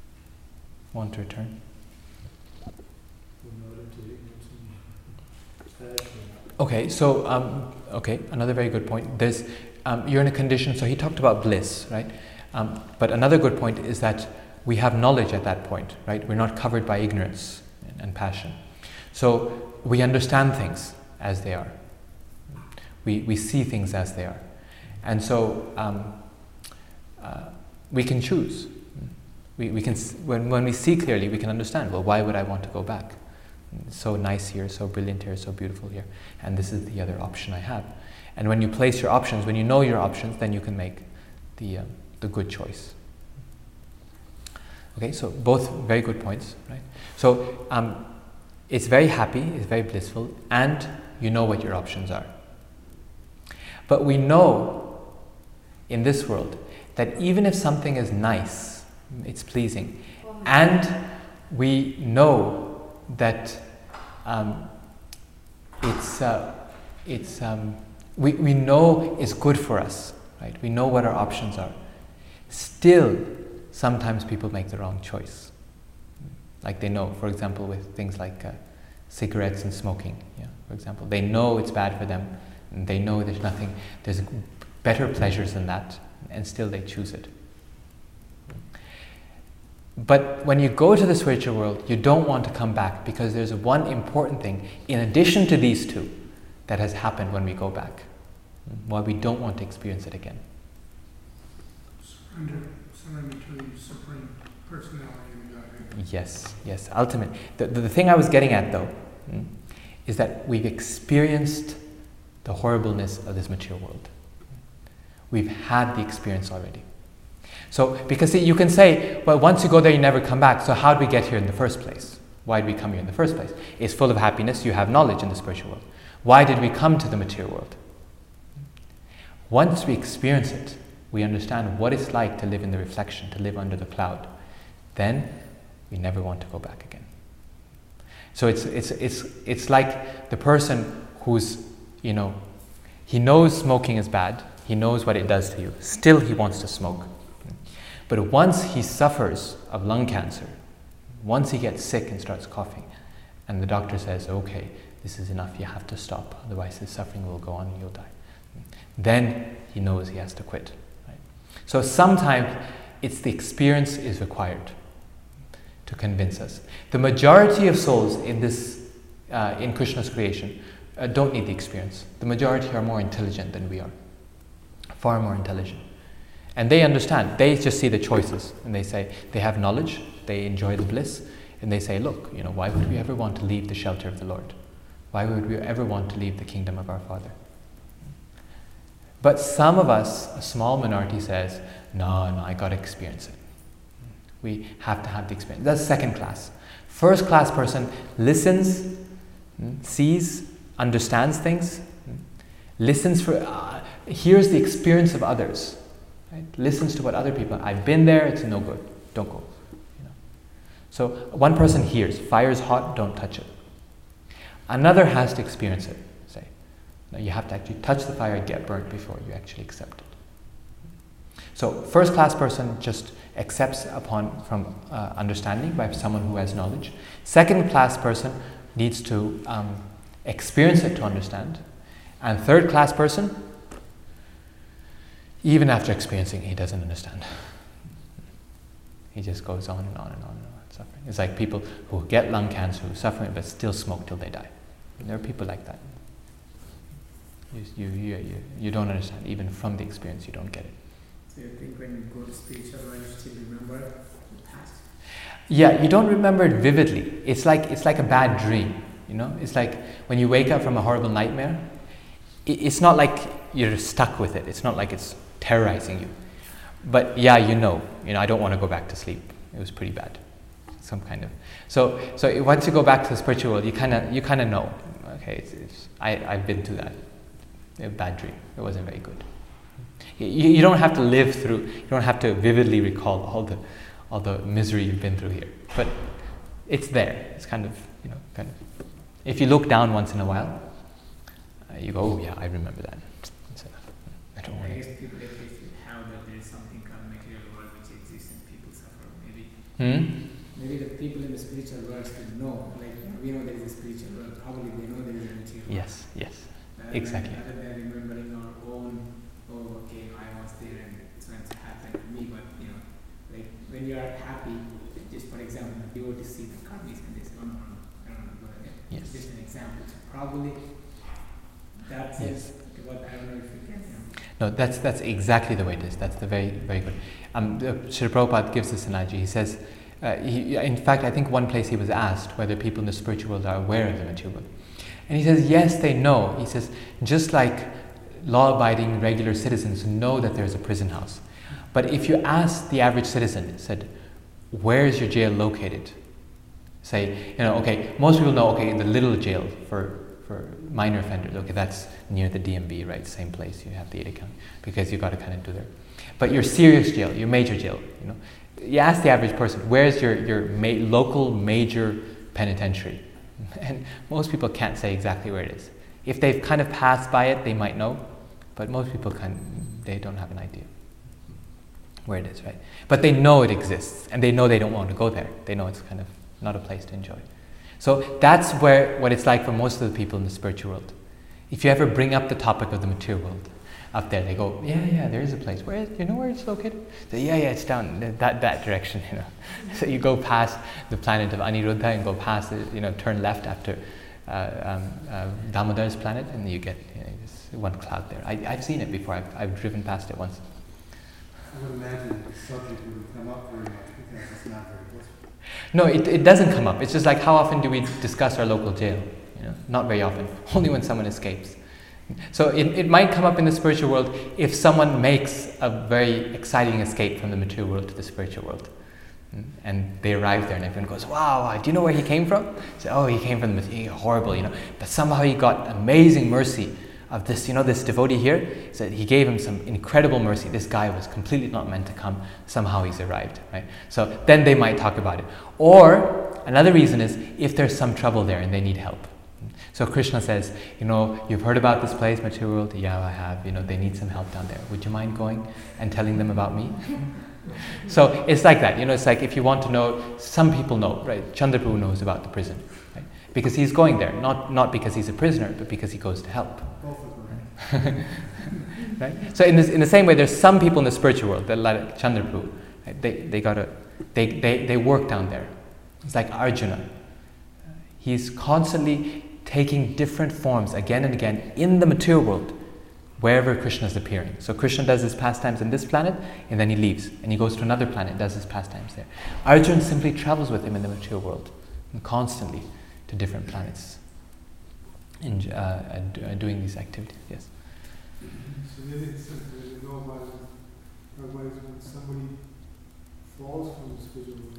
Speaker 1: want to return?
Speaker 4: We're not into ignorance. passion.
Speaker 1: Okay, so um, okay, another very good point. There's um, you're in a condition. So he talked about bliss, right? Um, but another good point is that we have knowledge at that point, right? We're not covered by ignorance and, and passion. So we understand things as they are. We we see things as they are, and so um, uh, we can choose. We we can when when we see clearly, we can understand. Well, why would I want to go back? It's so nice here, so brilliant here, so beautiful here, and this is the other option I have. And when you place your options, when you know your options, then you can make the uh, the good choice. Okay, so both very good points, right? So um, it's very happy, it's very blissful, and you know what your options are. But we know in this world that even if something is nice, it's pleasing, and we know that um, it's uh, it's um, we we know it's good for us, right? We know what our options are. Still, sometimes people make the wrong choice. Like they know, for example, with things like uh, cigarettes and smoking. Yeah, for example, they know it's bad for them, and they know there's nothing, there's better pleasures than that, and still they choose it. But when you go to the spiritual world, you don't want to come back because there's one important thing, in addition to these two, that has happened when we go back. Why we don't want to experience it again.
Speaker 4: Surrender, surrender to the Supreme Personality of Godhead.
Speaker 1: Yes, yes. Ultimate. The, the, the thing I was getting at, though, mm, is that we've experienced the horribleness of this material world. We've had the experience already. So, because see, you can say, well, once you go there, you never come back. So how did we get here in the first place? Why did we come here in the first place? It's full of happiness. You have knowledge in the spiritual world. Why did we come to the material world? Once we experience it, we understand what it's like to live in the reflection, to live under the cloud. Then we never want to go back again. So it's it's it's it's like the person who's, you know, he knows smoking is bad. He knows what it does to you. Still, he wants to smoke. But once he suffers of lung cancer, once he gets sick and starts coughing, and the doctor says, okay, this is enough, you have to stop, otherwise the suffering will go on and you'll die. Then he knows he has to quit. Right? So sometimes it's the experience is required to convince us. The majority of souls in this, uh, in Krishna's creation, uh, don't need the experience. The majority are more intelligent than we are, far more intelligent. And they understand, they just see the choices, and they say, they have knowledge, they enjoy the bliss, and they say, look, you know, why would we ever want to leave the shelter of the Lord? Why would we ever want to leave the kingdom of our Father? But some of us, a small minority, says, no, no, I got to experience it. We have to have the experience. That's second class. First class person listens, sees, understands things, listens for, uh, hears the experience of others. Right? Listens to what other people, I've been there, it's no good, don't go. You know? So one person hears, fire's hot, don't touch it. Another has to experience it, say. Now you have to actually touch the fire and get burnt before you actually accept it. So first class person just accepts upon from uh, understanding by someone who has knowledge. Second class person needs to um, experience it to understand. And third class person, even after experiencing, he doesn't understand. He just goes on and on and on and on suffering. It's like people who get lung cancer, who suffer but still smoke till they die. And there are people like that. You, you, you, you, you don't understand. Even from the experience, you don't get it.
Speaker 2: So you think when you go to spiritual life, you still remember the past?
Speaker 1: Yeah, you don't remember it vividly. It's like it's like a bad dream. You know, it's like when you wake up from a horrible nightmare. It, it's not like you're stuck with it. It's not like it's terrorizing you. But yeah, you know, you know, I don't want to go back to sleep. It was pretty bad. Some kind of. So so once you go back to the spiritual world, you kind of you kind of know. Okay, it's, it's, I I've been through that. A bad dream. It wasn't very good. You, you don't have to live through. You don't have to vividly recall all the all the misery you've been through here. But it's there. It's kind of, you know, kind of. If you look down once in a while, uh, you go, oh yeah, I remember that. That's enough. I don't want
Speaker 2: I
Speaker 1: to.
Speaker 2: guess people at least have that there is something called material world which exists and people suffer. Maybe
Speaker 1: Hmm?
Speaker 2: maybe the people in the spiritual world still know, like we know there is a spiritual world, probably they know there is a material world.
Speaker 1: Yes, yes,
Speaker 2: Rather
Speaker 1: exactly.
Speaker 2: Than, rather than remembering our own, oh, okay, I was there and it's when it happened to me, but you know, like when you are happy, just for example, if you go to see the Karmis and they say, oh, no, no, no, I don't want to go there.
Speaker 1: Yes.
Speaker 2: It's just an example. So probably that's
Speaker 1: Yes.
Speaker 2: what I don't know if you can, you know.
Speaker 1: No, that's that's exactly the way it is. That's the very, very good. Um, Srila Prabhupada gives this analogy. He says, uh, he, in fact, I think one place he was asked whether people in the spiritual world are aware of the material world. And he says, yes, they know. He says, just like law-abiding regular citizens know that there's a prison house. But if you ask the average citizen, said, where is your jail located? Say, you know, okay, most people know, okay, the little jail for, for minor offenders, okay, that's near the D M V, right, same place, you have the Ada County, because you've got to kind of do there. But your serious jail, your major jail, you know, you ask the average person, where's your, your ma- local major penitentiary? And most people can't say exactly where it is. If they've kind of passed by it, they might know, but most people kind they don't have an idea where it is, right? But they know it exists, and they know they don't want to go there. They know it's kind of not a place to enjoy. So that's where what it's like for most of the people in the spiritual world. If you ever bring up the topic of the material world up there, they go, yeah, yeah, there is a place. Where is, you know where it's located? Say, yeah, yeah, it's down that that direction, you know. So you go past the planet of Aniruddha and go past it, you know, turn left after uh, um, uh, Damodar's planet, and you get you know, just one cloud there. I, I've seen it before. I've, I've driven past it once.
Speaker 4: I would imagine the subject wouldn't come up very much because it's not very useful.
Speaker 1: No, it, it doesn't come up. It's just like, how often do we discuss our local jail? You know, not very often. Only when someone escapes. So it, it might come up in the spiritual world if someone makes a very exciting escape from the material world to the spiritual world. And they arrive there and everyone goes, wow, do you know where he came from? Say, oh, he came from the material, horrible, you know. But somehow he got amazing mercy of this, you know, this devotee here. He said he gave him some incredible mercy. This guy was completely not meant to come. Somehow he's arrived, right? So then they might talk about it. Or another reason is if there's some trouble there and they need help. So Krishna says, you know, you've heard about this place, material world? Yeah, I have. You know, they need some help down there. Would you mind going and telling them about me? So it's like that. You know, it's like if you want to know, some people know, right? Chandraprabhu knows about the prison, right? Because he's going there, not not because he's a prisoner, but because he goes to help. Right? So in this, in the same way, there's some people in the spiritual world that like Chandraprabhu, right? they they gotta they, they they work down there. It's like Arjuna. He's constantly taking different forms again and again in the material world, wherever Krishna is appearing. So Krishna does his pastimes in this planet, and then he leaves, and he goes to another planet, does his pastimes there. Arjuna simply travels with him in the material world, and constantly to different planets, and uh, uh, doing these activities. Yes.
Speaker 4: So maybe it's something that you know about it. Otherwise, when somebody falls from the spiritual world,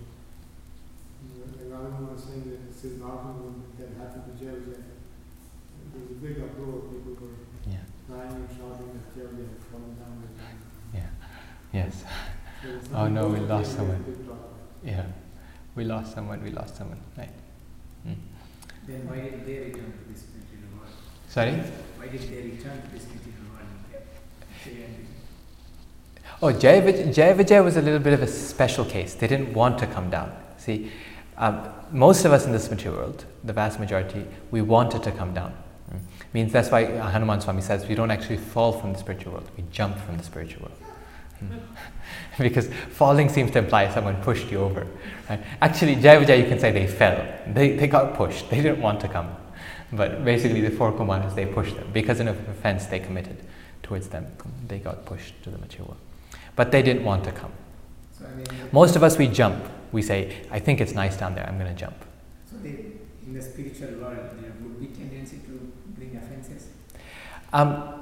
Speaker 4: and I don't want to say that it says often when that happened to Jerry, that there was a big uproar. People were
Speaker 1: Yeah.
Speaker 4: crying and shouting that Jerry had fallen down.
Speaker 1: Yeah. Yes.
Speaker 4: So it's
Speaker 1: Oh,
Speaker 4: not
Speaker 1: no, we
Speaker 4: because
Speaker 1: lost
Speaker 4: they
Speaker 1: someone.
Speaker 4: had a big talk.
Speaker 1: Yeah. We lost someone. We lost someone. Right. Mm.
Speaker 2: Then why did they return to this material world?
Speaker 1: Sorry.
Speaker 2: Why did they return to this material world? They ended.
Speaker 1: Oh, Jaya Vijay, Jaya Vijay was a little bit of a special case. They didn't want to come down. See, um, most of us in this material world, the vast majority, we wanted to come down. Mm. Means that's why Hanuman Swami says we don't actually fall from the spiritual world, we jump from the spiritual world. Mm. Because falling seems to imply someone pushed you over. Right? Actually, Jaya Vijay, you can say they fell. They, they got pushed. They didn't want to come. But basically the four Kumaras, they pushed them. Because of an offense they committed towards them, they got pushed to the material world. But they didn't want to come.
Speaker 2: So I mean,
Speaker 1: Most of us, we jump. We say, I think it's nice down there, I'm going to jump.
Speaker 2: so they, in the spiritual world, there would be tendency to bring offenses.
Speaker 1: Um,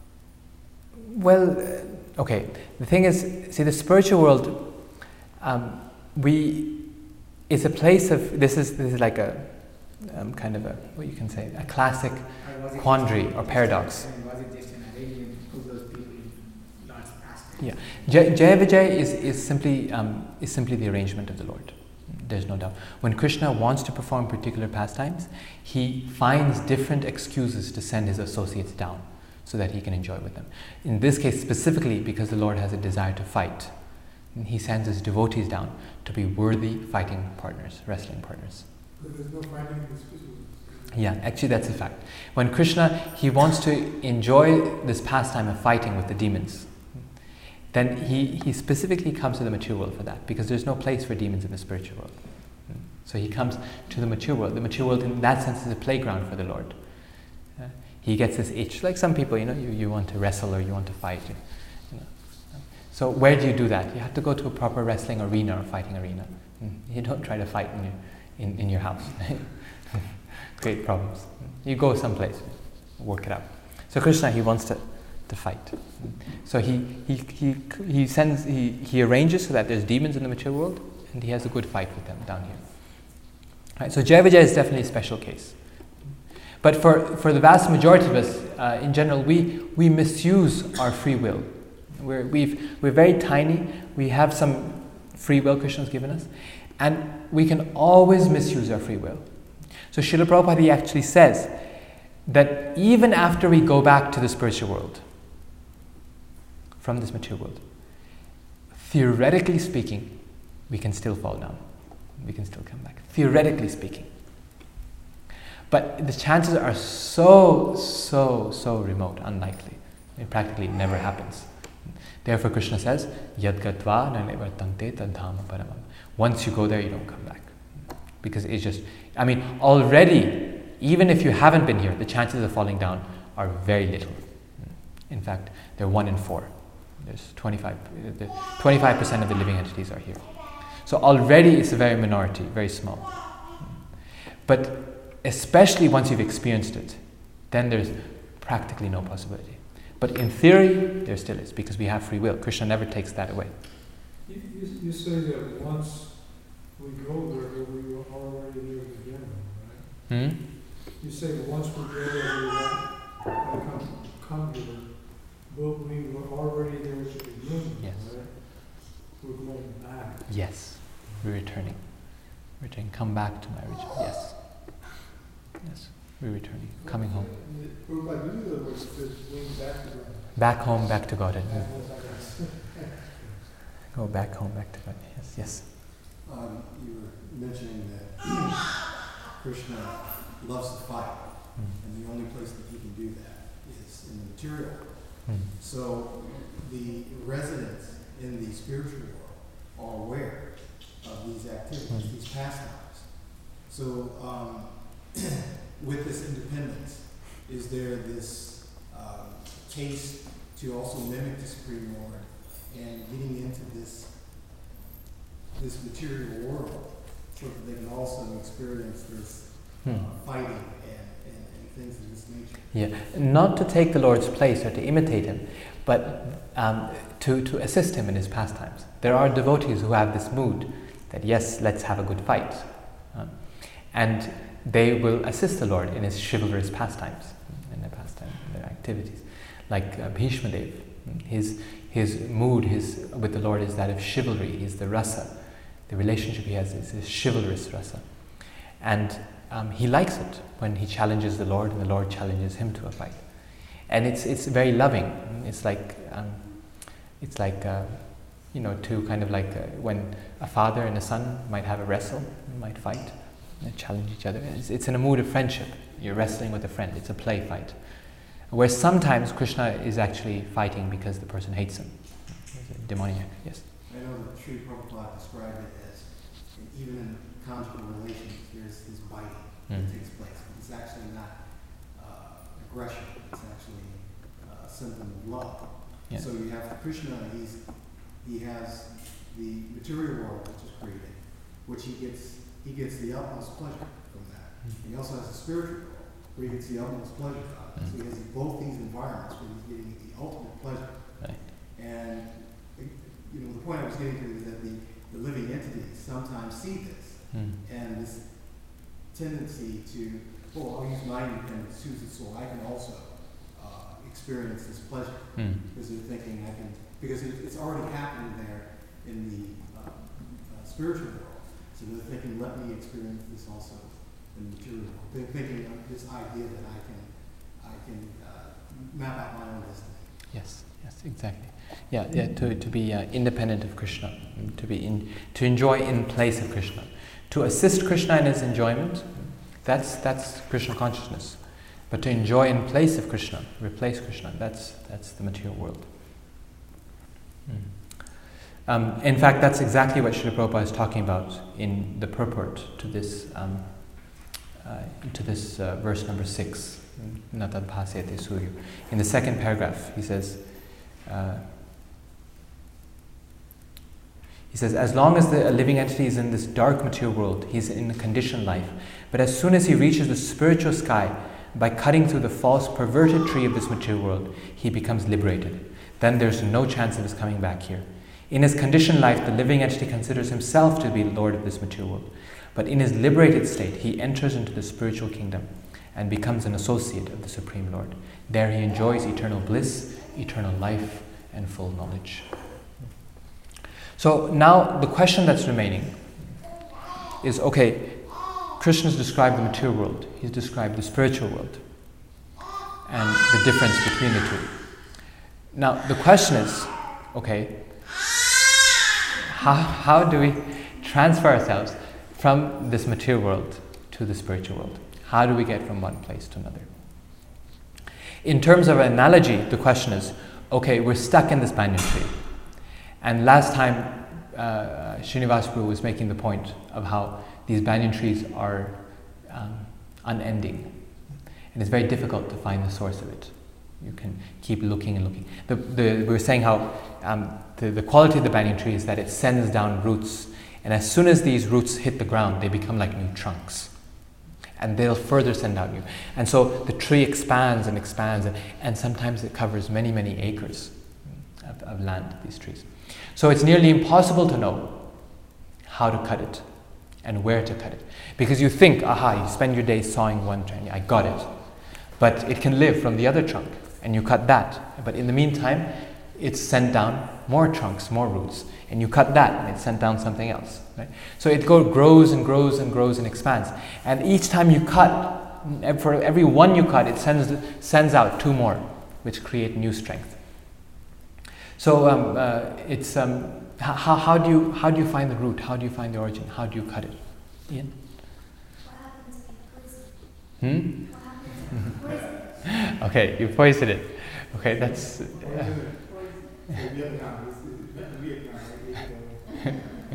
Speaker 1: well, uh, okay. The thing is, see, the spiritual world, um, we, it's a place of, this is, this is like a, um, kind of a, what you can say, a classic
Speaker 2: Or was it
Speaker 1: quandary
Speaker 2: just,
Speaker 1: or paradox.
Speaker 2: I mean, was it just an arrangement to put those people in large pastimes?
Speaker 1: Yeah, Jaya Jaya Vijay is, is simply um, is simply the arrangement of the Lord. There's no doubt. When Krishna wants to perform particular pastimes, he finds different excuses to send his associates down so that he can enjoy with them. In this case specifically because the Lord has a desire to fight, he sends his devotees down to be worthy fighting partners, wrestling partners.
Speaker 4: But there's no fighting in the spiritual world.
Speaker 1: Yeah, actually that's a fact. When Krishna, he wants to enjoy this pastime of fighting with the demons, then he, he specifically comes to the mature world for that, because there's no place for demons in the spiritual world. So he comes to the mature world. The mature world in that sense is a playground for the Lord. Uh, he gets this itch, like some people, you know, you, you want to wrestle or you want to fight. You, you know. So where do you do that? You have to go to a proper wrestling arena or fighting arena. You don't try to fight in your, in, in your house. Create problems. You go someplace, work it out. So Krishna, he wants to, to fight. So he he he he sends he, he arranges so that there's demons in the mature world, and he has a good fight with them down here. Right, so Jaya Vijaya is definitely a special case. But for, for the vast majority of us, uh, in general, we we misuse our free will. We're we've we're very tiny. We have some free will Krishna's given us, and we can always misuse our free will. So Srila Prabhupada, he actually says that even after we go back to the spiritual world, from this mature world, theoretically speaking, we can still fall down. We can still come back. Theoretically speaking. But the chances are so, so, so remote, unlikely. It practically never happens. Therefore Krishna says, Yad gatva na nivartante tad dhama paramam. Once you go there, you don't come back. Because it's just, I mean, already, even if you haven't been here, the chances of falling down are very little. In fact, they're one in four. There's twenty-five, twenty-five percent of the living entities are here. So already it's a very minority, very small. But especially once you've experienced it, then there's practically no possibility. But in theory, there still is, because we have free will. Krishna never takes that away.
Speaker 4: You, you, you say that once we go there, we were already there to begin with, right?
Speaker 1: Hmm?
Speaker 4: You say that once we go there, we won't come, come here, but we were already there to begin with,
Speaker 1: Yes.
Speaker 4: right? We're going back.
Speaker 1: Yes. We're returning. Returning. Come back to my original. Yes. Yes. We're returning. Coming home.
Speaker 4: We're like, you know, we're just going back to God.
Speaker 1: Back home, back to Godhead.
Speaker 4: Back home, back to God.
Speaker 1: Go back home, back to God. Yes. Yes.
Speaker 5: Um, you were mentioning that Krishna loves to fight,
Speaker 1: Mm.
Speaker 5: and the only place that he can do that is in the material world.
Speaker 1: Mm.
Speaker 5: So the residents in the spiritual world are aware of these activities,
Speaker 1: Mm.
Speaker 5: these pastimes. So um, with this independence, is there this um, taste to also mimic the Supreme Lord and getting into this this material world, so that they can also experience this uh,
Speaker 1: Hmm.
Speaker 5: fighting and, and, and things of this nature?
Speaker 1: Yeah, not to take the Lord's place or to imitate him, but um, to, to assist him in his pastimes. There are devotees who have this mood that, yes, let's have a good fight. Uh, and they will assist the Lord in his chivalrous pastimes, in their pastime, in their activities. Like uh, Bhishma Dev, his, his mood his, with the Lord is that of chivalry. He's the rasa. The relationship he has is his chivalrous rasa. And Um, he likes it when he challenges the Lord and the Lord challenges him to a fight, and it's it's very loving. It's like um, it's like uh, you know, to kind of like uh, when a father and a son might have a wrestle, might fight, and challenge each other. It's, it's in a mood of friendship. You're wrestling with a friend. It's a play fight. Where sometimes Krishna is actually fighting because the person hates him. It's a demoniac. Yes.
Speaker 5: I know that Sri Prabhupada described it as, even in conjugal relations, there's this biting
Speaker 1: Mm.
Speaker 5: that takes place. It's actually not uh, aggression, it's actually uh, a symptom of love.
Speaker 1: Yeah.
Speaker 5: So you have Krishna, he's, he has the material world which is created, which he gets he gets the utmost pleasure from that.
Speaker 1: Mm.
Speaker 5: He also has a spiritual world where he gets the utmost pleasure from it.
Speaker 1: Mm.
Speaker 5: So he has both these environments where he's getting the ultimate pleasure.
Speaker 1: Right.
Speaker 5: And you know, the point I was getting to is that the, the living entities sometimes see this,
Speaker 1: Mm.
Speaker 5: and this tendency to, oh, I'll use my independence too, so I can also uh, experience this pleasure.
Speaker 1: Mm.
Speaker 5: Because they're thinking I can, because it, it's already happening there in the uh, uh, spiritual world. So they're thinking, let me experience this also in the material world. They're thinking of this idea that I can, I can uh, map out my own destiny.
Speaker 1: Yes, yes, exactly. Yeah, yeah. To to be uh, independent of Krishna, to be in, to enjoy in place of Krishna, To assist Krishna in his enjoyment, that's that's Krishna consciousness. But to enjoy in place of Krishna, replace Krishna, that's that's the material world. Mm. Um, in fact, that's exactly what Srila Prabhupada is talking about in the purport to this um, uh, to this uh, verse number six. Natad bhasyate suryo. In the second paragraph, he says, uh, he says, as long as the living entity is in this dark material world, he's in a conditioned life. But as soon as he reaches the spiritual sky, by cutting through the false, perverted tree of this material world, he becomes liberated. Then there's no chance of his coming back here. In his conditioned life, the living entity considers himself to be Lord of this material world. But in his liberated state, he enters into the spiritual kingdom and becomes an associate of the Supreme Lord. There he enjoys eternal bliss, eternal life, and full knowledge. So now the question that's remaining is, okay, Krishna's described the material world, he's described the spiritual world, and the difference between the two. Now the question is, okay, how, how do we transfer ourselves from this material world to the spiritual world? How do we get from one place to another? In terms of analogy, the question is, okay, we're stuck in this banyan tree. And last time, uh, Srinivas Prabhu was making the point of how these banyan trees are um, unending. And it's very difficult to find the source of it. You can keep looking and looking. The, the, we were saying how um, the, the quality of the banyan tree is that it sends down roots. And as soon as these roots hit the ground, they become like new trunks. And they'll further send out new. And so the tree expands and expands, and, and sometimes it covers many, many acres of, of land, these trees. So it's nearly impossible to know how to cut it and where to cut it. Because you think, aha, you spend your days sawing one tree, I got it. But it can live from the other trunk, and you cut that. But in the meantime, it's sent down more trunks, more roots, and you cut that, and it's sent down something else. Right? So it go, grows and grows and grows and expands. And each time you cut, for every one you cut, it sends sends out two more, which create new strength. So um, uh, it's um, how, how do you how do you find the root? How do you find the origin? How do you cut it? Ian?
Speaker 6: What happens if you poison?
Speaker 1: Hmm?
Speaker 6: What happens if you poison?
Speaker 1: Okay, you poison it. Okay, that's. Uh,
Speaker 4: Vietnam, it's, it's Vietnam, right?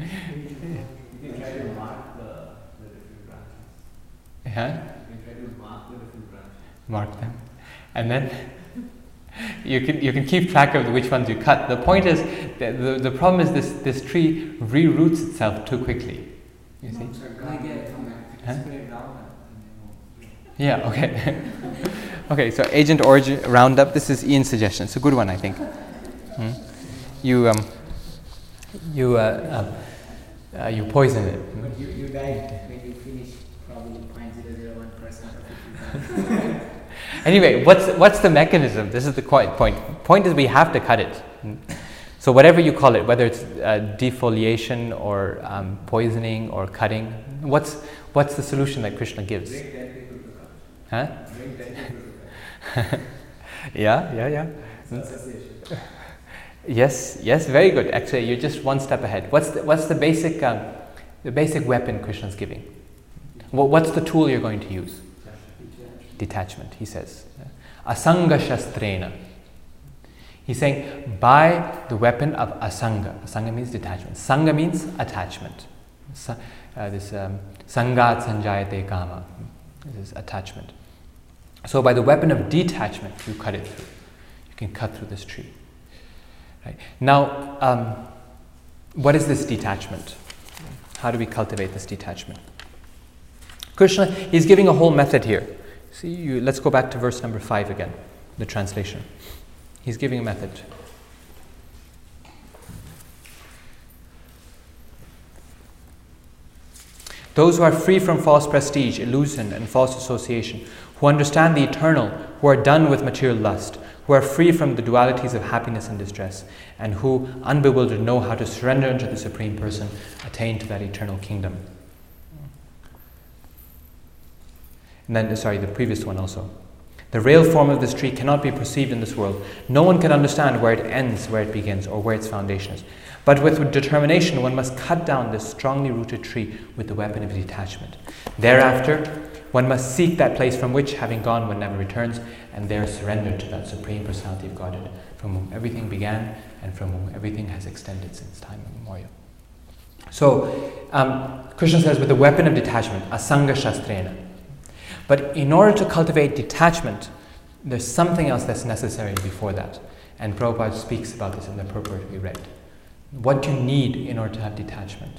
Speaker 7: You can try to mark the, the different branches.
Speaker 1: yeah?
Speaker 7: You can try to mark the different branches.
Speaker 1: Mark them, and then you can you can keep track of which ones you cut. The point is that the the problem is this this tree re-roots itself too quickly. You see?
Speaker 7: I get it.
Speaker 1: Huh?
Speaker 7: Spray it down and
Speaker 1: Yeah. Okay. Okay. So Agent Orange Roundup. This is Ian's suggestion. It's a good one, I think. Hmm? You um. You uh, um, uh, you poison it.
Speaker 2: But you, you died when you finished probably zero point zero zero one percent of it.
Speaker 1: Anyway, what's what's the mechanism? This is the point. Point is we have to cut it. So whatever you call it, whether it's uh, defoliation or um, poisoning or cutting, what's what's the solution that Krishna gives?
Speaker 7: break that people to cut.
Speaker 1: Huh?
Speaker 7: Break that people to cut.
Speaker 1: Yeah, yeah, yeah.
Speaker 7: It's association.
Speaker 1: Yes, yes, very good. Actually, you're just one step ahead. What's the, what's the basic um, the basic weapon Krishna's giving? Well, what's the tool you're going to use? Detachment, he says. Asanga shastrena. He's saying, by the weapon of asanga. Asanga means detachment. Sanga means attachment. Sa- uh, this um, sangat sanjayate kama. This is attachment. So by the weapon of detachment, you cut it through. You can cut through this tree. Right. Now, um, what is this detachment? How do we cultivate this detachment? Krishna, he's giving a whole method here. See, you, let's go back to verse number five again, the translation. He's giving a method. Those who are free from false prestige, illusion, and false association, who understand the eternal, who are done with material lust, who are free from the dualities of happiness and distress, and who, unbewildered, know how to surrender unto the Supreme Person, attain to that eternal kingdom. And then, sorry, the previous one also. The real form of this tree cannot be perceived in this world. No one can understand where it ends, where it begins, or where its foundation is. But with determination, one must cut down this strongly rooted tree with the weapon of detachment. Thereafter, one must seek that place from which, having gone, one never returns, and there surrender to that Supreme Personality of Godhead, from whom everything began and from whom everything has extended since time immemorial. So, um, Krishna says, with the weapon of detachment, asanga shastrena. But in order to cultivate detachment, there's something else that's necessary before that. And Prabhupada speaks about this in the purport we read. What you need in order to have detachment.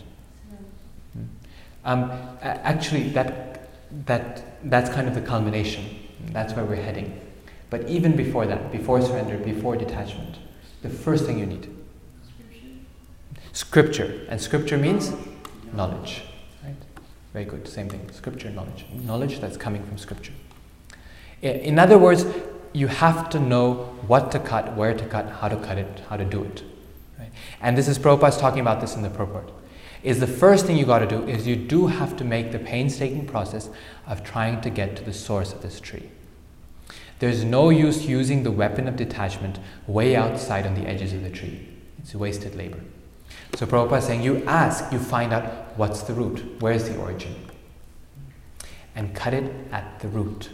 Speaker 1: Um, actually, that, that, that's kind of the culmination. That's where we're heading. But even before that, before surrender, before detachment, the first thing you need. Scripture. And scripture means knowledge. Right? Very good. Same thing. Scripture, knowledge. Knowledge that's coming from scripture. In other words, you have to know what to cut, where to cut, how to cut it, how to do it. Right? And this is Prabhupada's talking about this in the purport. Is the first thing you got to do is you do have to make the painstaking process of trying to get to the source of this tree. There's no use using the weapon of detachment way outside on the edges of the tree. It's wasted labor. So Prabhupada is saying, you ask, you find out what's the root, where's the origin, and cut it at the root.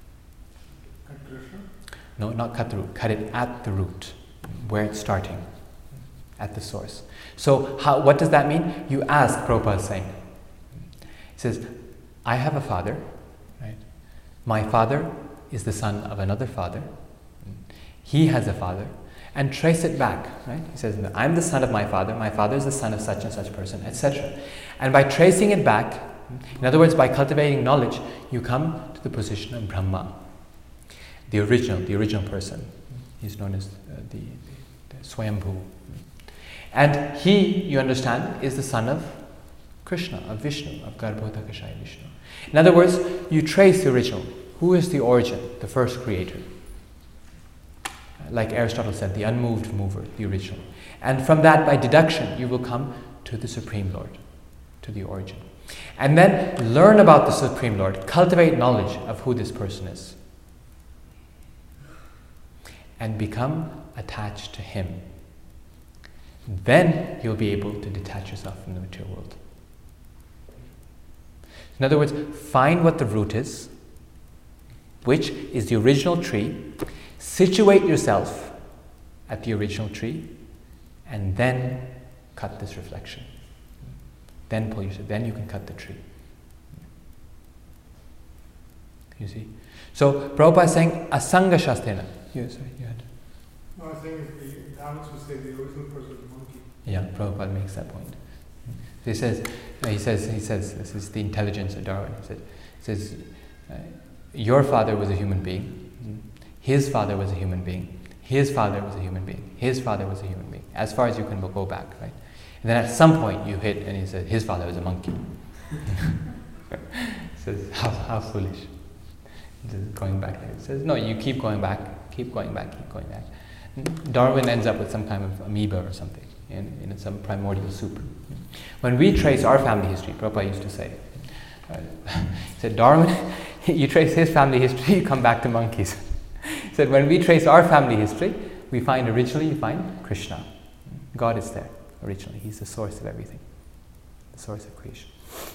Speaker 1: No, not cut the root, cut it at the root, where it's starting, at the source. So how, what does that mean? You ask, Prabhupada is saying. He says, I have a father, right? My father is the son of another father. He has a father. And trace it back, right? He says, I'm the son of my father, my father is the son of such and such person, et cetera. And by tracing it back, in other words, by cultivating knowledge, you come to the position of Brahma, the original, the original person. He's known as uh, the, the, the Swayambhu. And he, you understand, is the son of Krishna, of Vishnu, of Garbhodakashaya Vishnu. In other words, you trace the original. Who is the origin, the first creator? Like Aristotle said, the unmoved mover, the original. And from that, by deduction, you will come to the Supreme Lord, to the origin. And then learn about the Supreme Lord, cultivate knowledge of who this person is, and become attached to him. Then you'll be able to detach yourself from the material world. In other words, find what the root is, which is the original tree. Situate yourself at the original tree, and then cut this reflection. Then pull yourself. Then you can cut the tree. You see. So Prabhupada is saying asanga shastrena. You, sorry, you had.
Speaker 4: No, I think the Darwinists would say the original person is the monkey.
Speaker 1: Yeah, Prabhupada makes that point. He says, he says, he says, this is the intelligence of Darwin. He says, he says, uh, your father was a human being. His father was a human being. His father was a human being. His father was a human being. As far as you can go back, right? And then at some point you hit, and he said, his father was a monkey. He says, how, how foolish. Just going back there. He says, no, you keep going back, keep going back, keep going back. Darwin ends up with some kind of amoeba or something, in, in some primordial soup. When we trace our family history, Prabhupada used to say, uh, he said, Darwin, you trace his family history, you come back to monkeys. He said, when we trace our family history, we find originally, you find Krishna. God is there originally. He's the source of everything, the source of creation.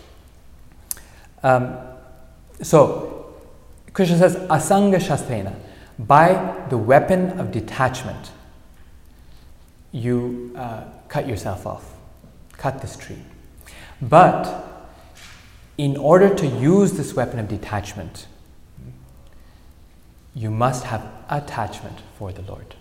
Speaker 1: Um, so, Krishna says, asanga shastrena. By the weapon of detachment, you uh, cut yourself off. Cut this tree. But, in order to use this weapon of detachment, you must have attachment for the Lord.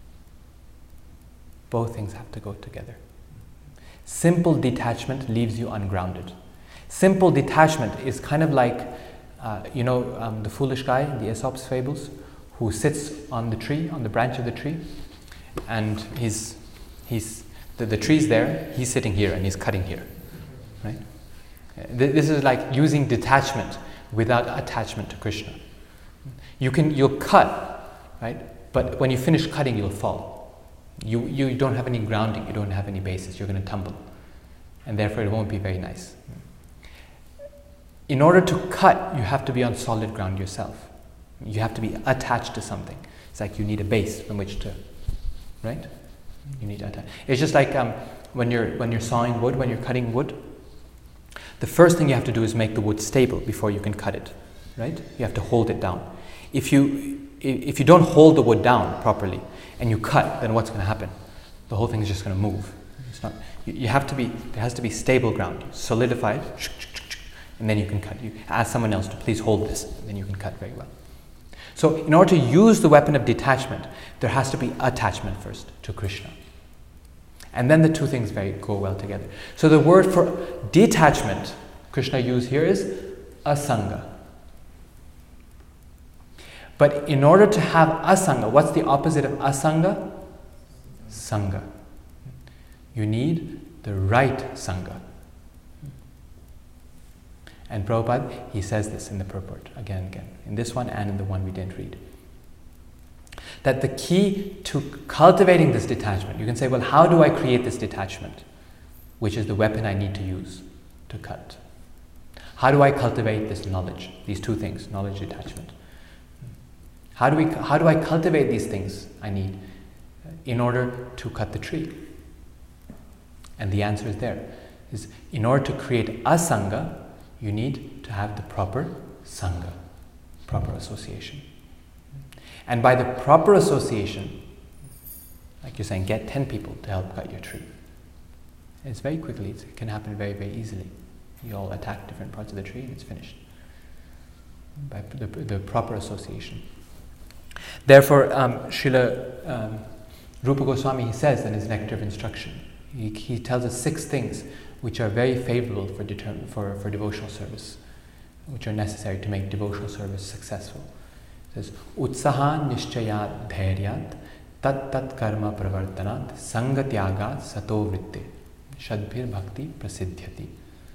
Speaker 1: Both things have to go together. Simple detachment leaves you ungrounded. Simple detachment is kind of like, uh, you know, um, the foolish guy in the Aesop's fables who sits on the tree, on the branch of the tree, and he's, he's the, the tree's there, he's sitting here and he's cutting here. Right? This is like using detachment without attachment to Krishna. You can, you'll cut, right? But when you finish cutting, you'll fall. You, you don't have any grounding, you don't have any basis, you're going to tumble. And therefore it won't be very nice. In order to cut, you have to be on solid ground yourself. You have to be attached to something. It's like you need a base from which to, right? You need to attach. It's just like um, when you're when you're sawing wood, when you're cutting wood. The first thing you have to do is make the wood stable before you can cut it, right? You have to hold it down. If you if you don't hold the wood down properly and you cut, then what's going to happen? The whole thing is just going to move. It's not. You, you have to be. There has to be stable ground. You solidify it, and then you can cut. You ask someone else to please hold this, and then you can cut very well. So, in order to use the weapon of detachment, there has to be attachment first to Krishna, and then the two things very go well together. So, the word for detachment Krishna used here is asanga. But in order to have asanga, what's the opposite of asanga? Sangha. You need the right sangha. And Prabhupada, he says this in the purport again and again, in this one and in the one we didn't read. That the key to cultivating this detachment, you can say, well, how do I create this detachment? Which is the weapon I need to use to cut. How do I cultivate this knowledge? These two things, knowledge, detachment. How do we? How do I cultivate these things I need in order to cut the tree? And the answer is there. Is in order to create asanga, you need to have the proper sangha, proper association. And by the proper association, like you're saying, get ten people to help cut your tree. It's very quickly, it's, it can happen very, very easily. You all attack different parts of the tree and it's finished. By the, the proper association. Therefore, um, Srila um, Rupa Goswami, he says in his Nectar of Instruction, he, he tells us six things which are very favorable for, determ- for, for devotional service, which are necessary to make devotional service successful. It says, Utsaha nishchayat dhairyat tat tat karma pravartanat sangatyagat sato vritte shadbhir bhakti prasiddhyati.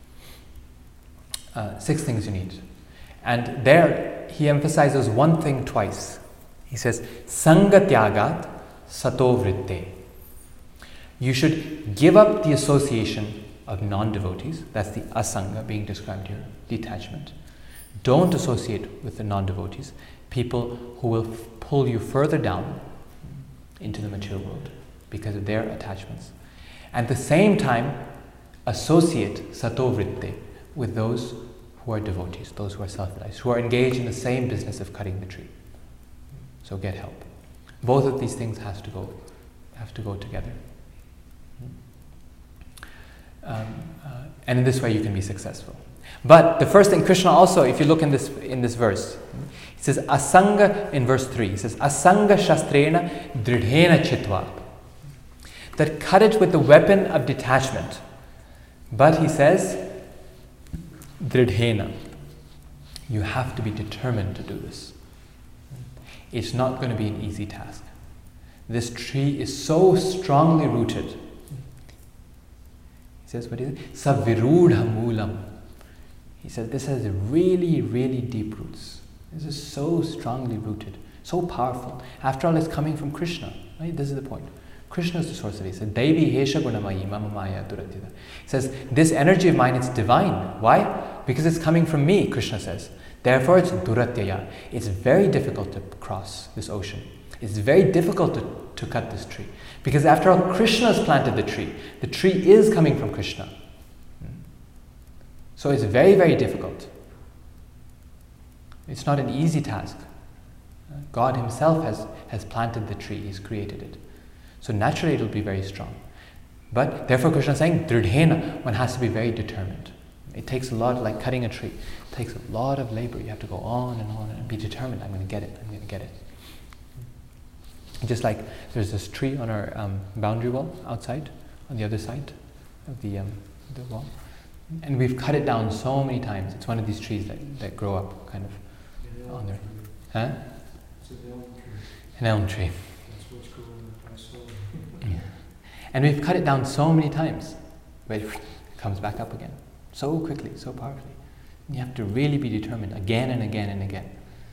Speaker 1: Uh, six things you need. And there he emphasizes one thing twice. He says, sangatyagat sato vritte. You should give up the association of non-devotees. That's the asanga being described here, detachment. Don't associate with the non-devotees, people who will f- pull you further down into the material world because of their attachments. At the same time, associate sato vritte with those who are devotees, those who are self-realized, who are engaged in the same business of cutting the tree. So get help. Both of these things has to go, have to go together. Um, uh, and in this way you can be successful. But the first thing, Krishna also, if you look in this in this verse, he says asanga in verse three. He says asanga shastrena dridhena chitva. That cut it with the weapon of detachment. But he says dridhena. You have to be determined to do this. It's not going to be an easy task. This tree is so strongly rooted. He says, what is it? Savirudha moolam. He says, this has really, really deep roots. This is so strongly rooted, so powerful. After all, it's coming from Krishna. Right? This is the point. Krishna is the source of it. He says, Devi hesha gunamayi mama maya duratita. He says, this energy of mine, it's divine. Why? Because it's coming from me, Krishna says. Therefore, it's duratyaya. It's very difficult to cross this ocean. It's very difficult to, to cut this tree. Because after all, Krishna has planted the tree. The tree is coming from Krishna. So it's very, very difficult. It's not an easy task. God himself has, has planted the tree. He's created it. So naturally it will be very strong. But therefore Krishna is saying, dridhena, one has to be very determined. It takes a lot, like cutting a tree. It takes a lot of labor. You have to go on and on and be determined. I'm going to get it. I'm going to get it. Just like there's this tree on our um, boundary wall outside, on the other side of the um, the wall. And we've cut it down so many times. It's one of these trees that, that grow up kind of on there. Huh?
Speaker 4: It's an elm tree.
Speaker 1: An elm tree.
Speaker 4: That's what's growing up. I saw it.
Speaker 1: Yeah. And we've cut it down so many times, but it comes back up again. So quickly, so powerfully. You have to really be determined again and again and again.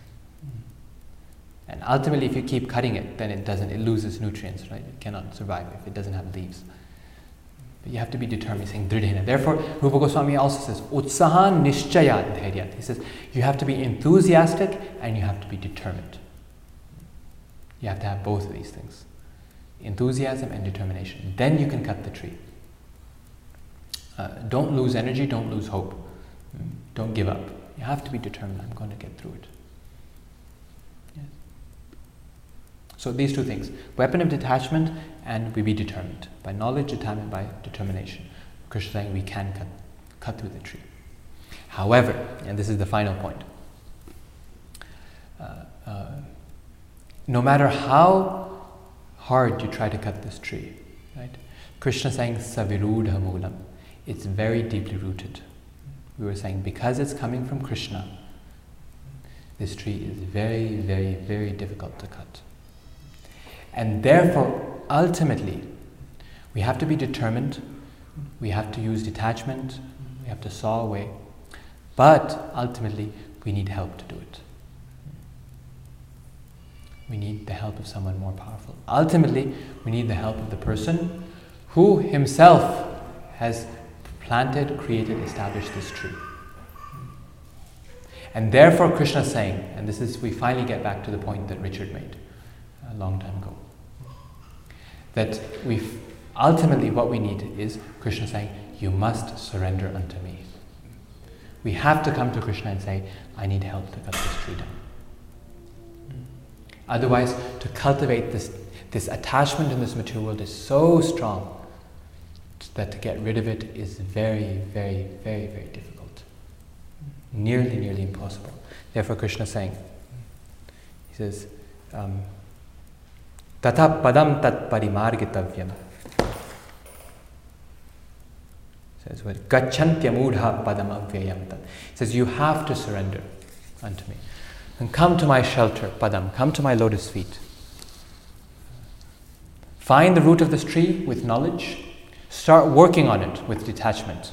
Speaker 1: And ultimately, if you keep cutting it, then it doesn't, it loses nutrients, right? It cannot survive if it doesn't have leaves. But you have to be determined. He's saying dridhena. Therefore, Rupa Goswami also says, utsahan nishchayat dhairyat. He says, you have to be enthusiastic and you have to be determined. You have to have both of these things. Enthusiasm and determination. Then you can cut the tree. Uh, don't lose energy, don't lose hope. Don't give up. You have to be determined. I'm going to get through it. Yes. So these two things. Weapon of detachment and we be determined. By knowledge, detachment, by determination. Krishna is saying we can cut, cut through the tree. However, and this is the final point, uh, uh, no matter how hard you try to cut this tree, right? Krishna is saying savirudha moolam. It's very deeply rooted. We were saying because it's coming from Krishna, this tree is very, very, very difficult to cut. And therefore, ultimately, we have to be determined, we have to use detachment, we have to saw away, but ultimately, we need help to do it. We need the help of someone more powerful. Ultimately, we need the help of the person who himself has planted, created, established this tree. And therefore Krishna is saying, and this is, we finally get back to the point that Richard made a long time ago, that we ultimately what we need is Krishna saying, you must surrender unto me. We have to come to Krishna and say, I need help to cut this tree down. Otherwise, to cultivate this, this attachment in this material world is so strong that to get rid of it is very, very, very, very difficult. Nearly, nearly impossible. Therefore Krishna is saying, he says, um, Tata padam tat parimargitavyam. Says what? Gachantyamudha padam avyayam tat. He says, you have to surrender unto me. And come to my shelter, padam, come to my lotus feet. Find the root of this tree with knowledge. Start working on it with detachment.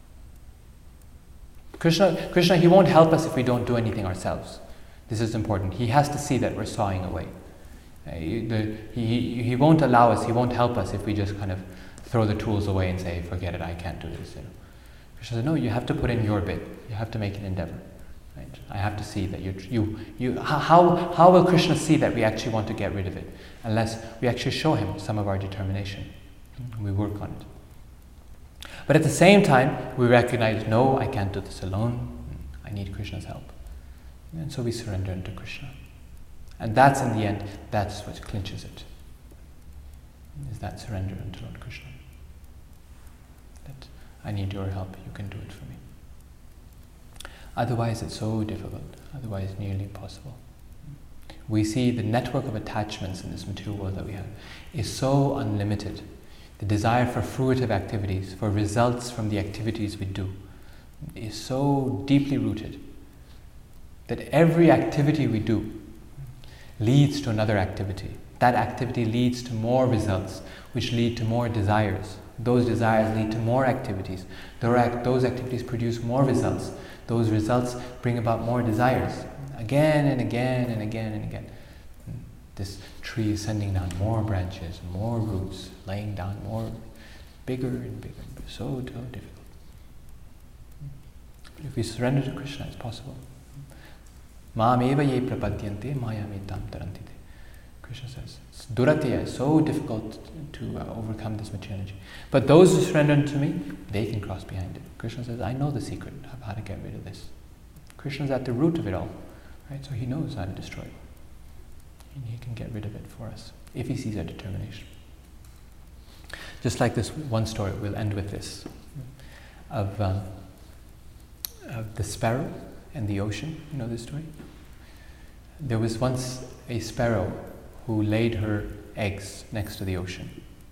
Speaker 1: Krishna, Krishna, He won't help us if we don't do anything ourselves. This is important. He has to see that we're sawing away. Uh, the, he, he won't allow us, He won't help us if we just kind of throw the tools away and say, forget it, I can't do this. You know. Krishna says, no, you have to put in your bit. You have to make an endeavor. Right? I have to see that you, you, you. How, how will Krishna see that we actually want to get rid of it? Unless we actually show Him some of our determination. We work on it. But at the same time, we recognize, no, I can't do this alone. I need Krishna's help. And so we surrender into Krishna. And that's, in the end, that's what clinches it. Is that surrender unto Lord Krishna. That I need your help, you can do it for me. Otherwise, it's so difficult. Otherwise, nearly impossible. We see the network of attachments in this material world that we have is so unlimited. The desire for fruitive activities, for results from the activities we do, is so deeply rooted that every activity we do leads to another activity. That activity leads to more results, which lead to more desires. Those desires lead to more activities. Those activities produce more results. Those results bring about more desires. Again and again and again and again. This tree is sending down more branches, more roots, laying down more, bigger and bigger. So, so difficult. But if we surrender to Krishna, it's possible. Mam eva ye prapadyante mayamitam tarantite. Krishna says, it's duratya, it's so difficult to uh, overcome this material energy. But those who surrender to me, they can cross behind it. Krishna says, I know the secret of how to get rid of this. Krishna's at the root of it all, right? So He knows how to destroy it. And He can get rid of it for us, if He sees our determination. Just like this one story, we'll end with this, of, um, of the sparrow and the ocean. You know this story? There was once a sparrow who laid her eggs next to the ocean.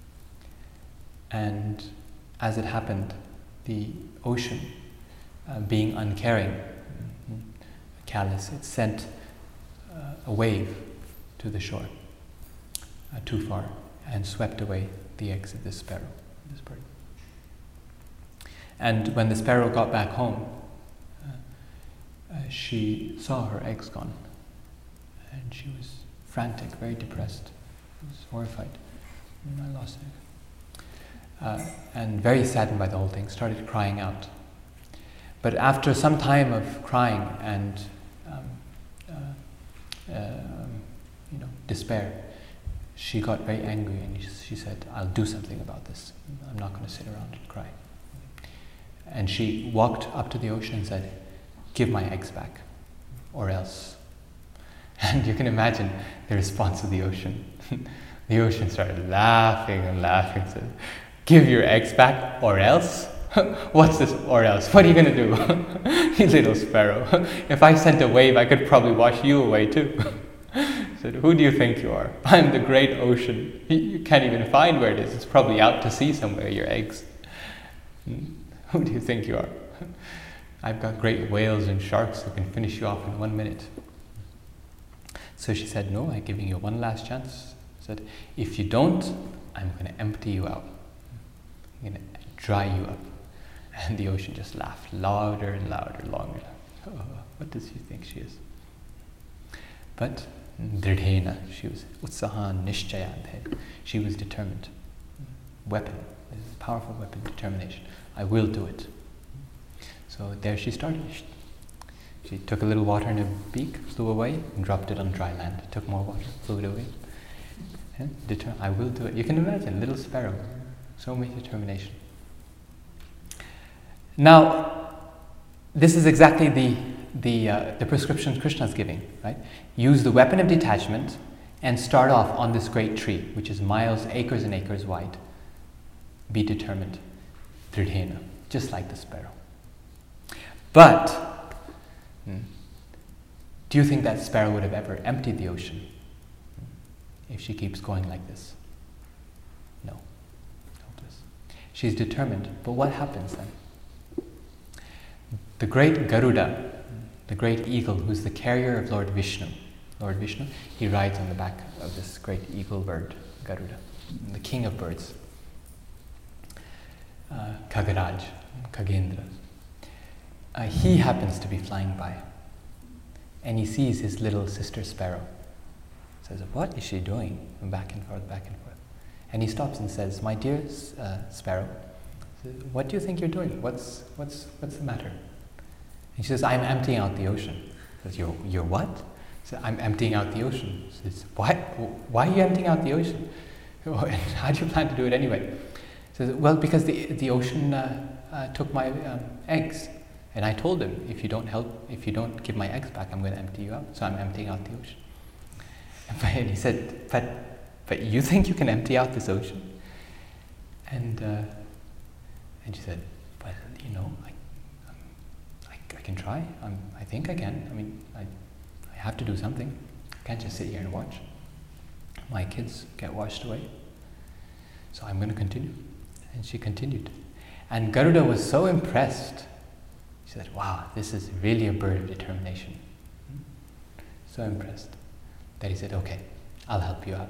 Speaker 1: And as it happened, the ocean, uh, being uncaring, callous, it sent uh, a wave to the shore, uh, too far, and swept away the eggs of this sparrow, this bird. And when the sparrow got back home, uh, uh, she saw her eggs gone, and she was frantic, very depressed, she was horrified. I lost it. uh, and very saddened by the whole thing, started crying out. But after some time of crying and um, uh, uh, you know, despair, she got very angry and she said, I'll do something about this. I'm not going to sit around and cry. And she walked up to the ocean and said, give my eggs back, or else. And you can imagine the response of the ocean. The ocean started laughing and laughing and said, give your eggs back, or else? What's this, or else? What are you going to do? You little sparrow. If I sent a wave, I could probably wash you away too. He said, who do you think you are? I'm the great ocean. You can't even find where it is. It's probably out to sea somewhere, your eggs. Who do you think you are? I've got great whales and sharks who can finish you off in one minute. So she said, no, I'm giving you one last chance. She said, if you don't, I'm going to empty you out. I'm going to dry you up. And the ocean just laughed louder and louder, longer. Oh, what does she think she is? But Dridhena, she was Utsahan Nishchayadhe. She was determined. Weapon, this is a powerful weapon, determination. I will do it. So there she started. She took a little water in her beak, flew away, and dropped it on dry land. Took more water, flew it away. And deter- I will do it. You can imagine, little sparrow, so much determination. Now, this is exactly the the uh, the prescription Krishna is giving, right? Use the weapon of detachment and start off on this great tree, which is miles, acres and acres wide. Be determined, Dridhena, just like the sparrow. But hmm, do you think that sparrow would have ever emptied the ocean if she keeps going like this? No. Hopeless. She's determined, but what happens then? The great Garuda, the great eagle, who's the carrier of Lord Vishnu, Lord Vishnu, he rides on the back of this great eagle bird, Garuda, the king of birds, uh, Kagaraj, Kagendra. Uh, he happens to be flying by, and he sees his little sister sparrow. Says, what is she doing? And back and forth, back and forth. And he stops and says, my dear uh, sparrow, what do you think you're doing? What's what's what's the matter? And she says, I'm emptying out the ocean. He says, you're, you're what? She says, I'm emptying out the ocean. She says, why, why are you emptying out the ocean? How do you plan to do it anyway? She says, well, because the, the ocean uh, uh, took my um, eggs. And I told him, if you don't help, if you don't give my eggs back, I'm going to empty you out. So I'm emptying out the ocean. And he said, but, but you think you can empty out this ocean? And, uh, and she said, but, you know, I I can try. I'm, I think I can. I mean, I, I have to do something. I can't just sit here and watch. My kids get washed away. So I'm going to continue. And she continued. And Garuda was so impressed. She said, wow, this is really a bird of determination. So impressed that he said, okay, I'll help you out.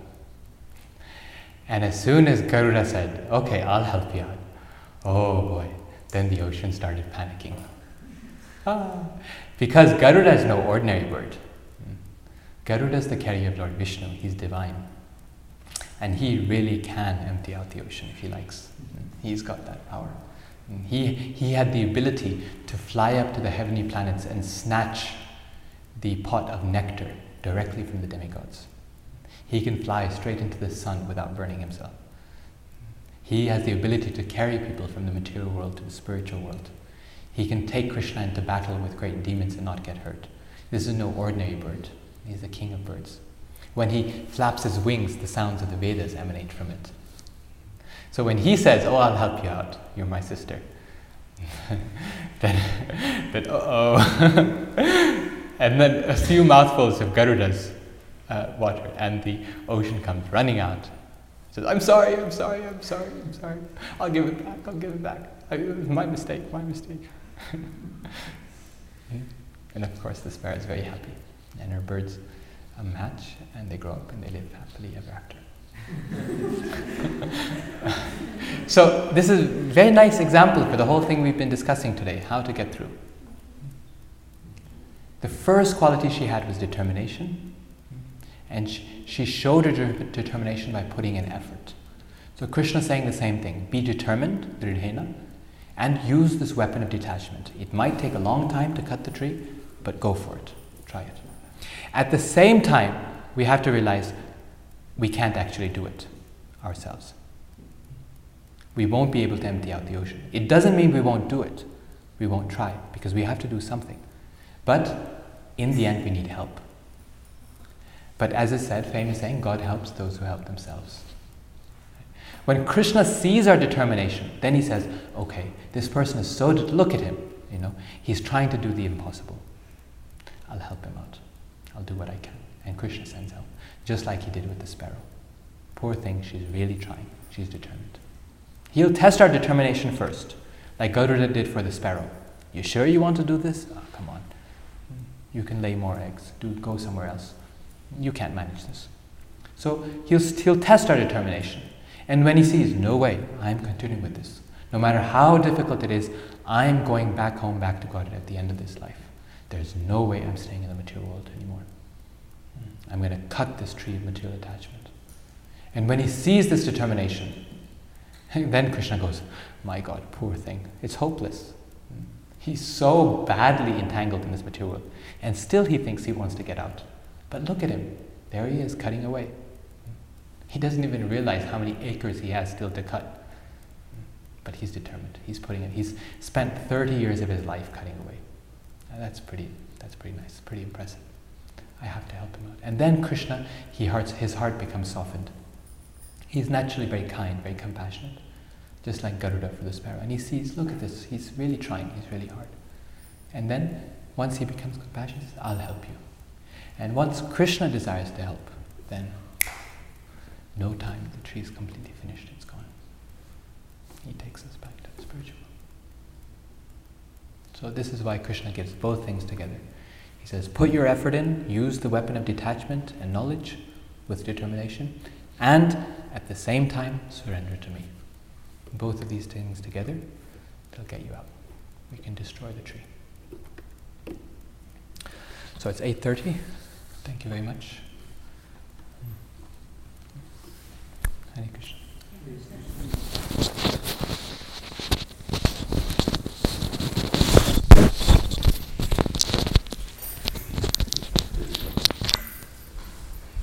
Speaker 1: And as soon as Garuda said, okay, I'll help you out, oh boy, then the ocean started panicking. Ah, because Garuda is no ordinary bird. Garuda is the carrier of Lord Vishnu. He's divine. And he really can empty out the ocean if he likes. He's got that power. He, he had the ability to fly up to the heavenly planets and snatch the pot of nectar directly from the demigods. He can fly straight into the sun without burning himself. He has the ability to carry people from the material world to the spiritual world. He can take Krishna into battle with great demons and not get hurt. This is no ordinary bird. He's the king of birds. When he flaps his wings, the sounds of the Vedas emanate from it. So when he says, oh, I'll help you out, you're my sister, then, then uh-oh. And then a few mouthfuls of Garuda's uh, water, and the ocean comes running out. Says, I'm sorry, I'm sorry, I'm sorry, I'm sorry. I'll give it back, I'll give it back. I, it was my mistake, my mistake. And of course the sparrow is very happy. And her birds uh, match, and they grow up and they live happily ever after. So this is a very nice example for the whole thing we've been discussing today, how to get through. The first quality she had was determination, and she, she showed her de- determination by putting in effort.
Speaker 8: So Krishna is saying the same thing. Be determined, dridhena, and use this weapon of detachment. It might take a long time to cut the tree, but go for it. Try it. At the same time, we have to realize we can't actually do it ourselves. We won't be able to empty out the ocean. It doesn't mean we won't do it. We won't try, because we have to do something. But in the end, we need help. But as is said, famous saying, God helps those who help themselves. When Krishna sees our determination, then he says, okay, this person is so, det- look at him, you know, he's trying to do the impossible. I'll help him out. I'll do what I can. And Krishna sends help, just like he did with the sparrow. Poor thing, she's really trying. She's determined. He'll test our determination first, like Garuda did for the sparrow. You sure you want to do this? Oh, come on. You can lay more eggs. Do go somewhere else. You can't manage this. So he'll, he'll test our determination. And when he sees, no way, I'm continuing with this. No matter how difficult it is, I'm going back home, back to God at the end of this life. There's no way I'm staying in the material world anymore. I'm going to cut this tree of material attachment. And when he sees this determination, then Krishna goes, my God, poor thing. It's hopeless. He's so badly entangled in this material world. And still he thinks he wants to get out. But look at him. There he is, cutting away. He doesn't even realize how many acres he has still to cut. But he's determined. He's putting it. He's spent thirty years of his life cutting away. Now that's pretty, that's pretty nice, pretty impressive. I have to help him out. And then Krishna, he hearts, his heart becomes softened. He's naturally very kind, very compassionate, just like Garuda for the sparrow. And he sees, look at this, he's really trying, he's really hard. And then, once he becomes compassionate, he says, I'll help you. And once Krishna desires to help, then no time, the tree is completely finished, it's gone. He takes us back to the spiritual world. So this is why Krishna gives both things together. He says, put your effort in, use the weapon of detachment and knowledge with determination, and at the same time, surrender to me. Both of these things together, they'll get you out. We can destroy the tree. So it's eight thirty. Thank you very much. Hare Krishna.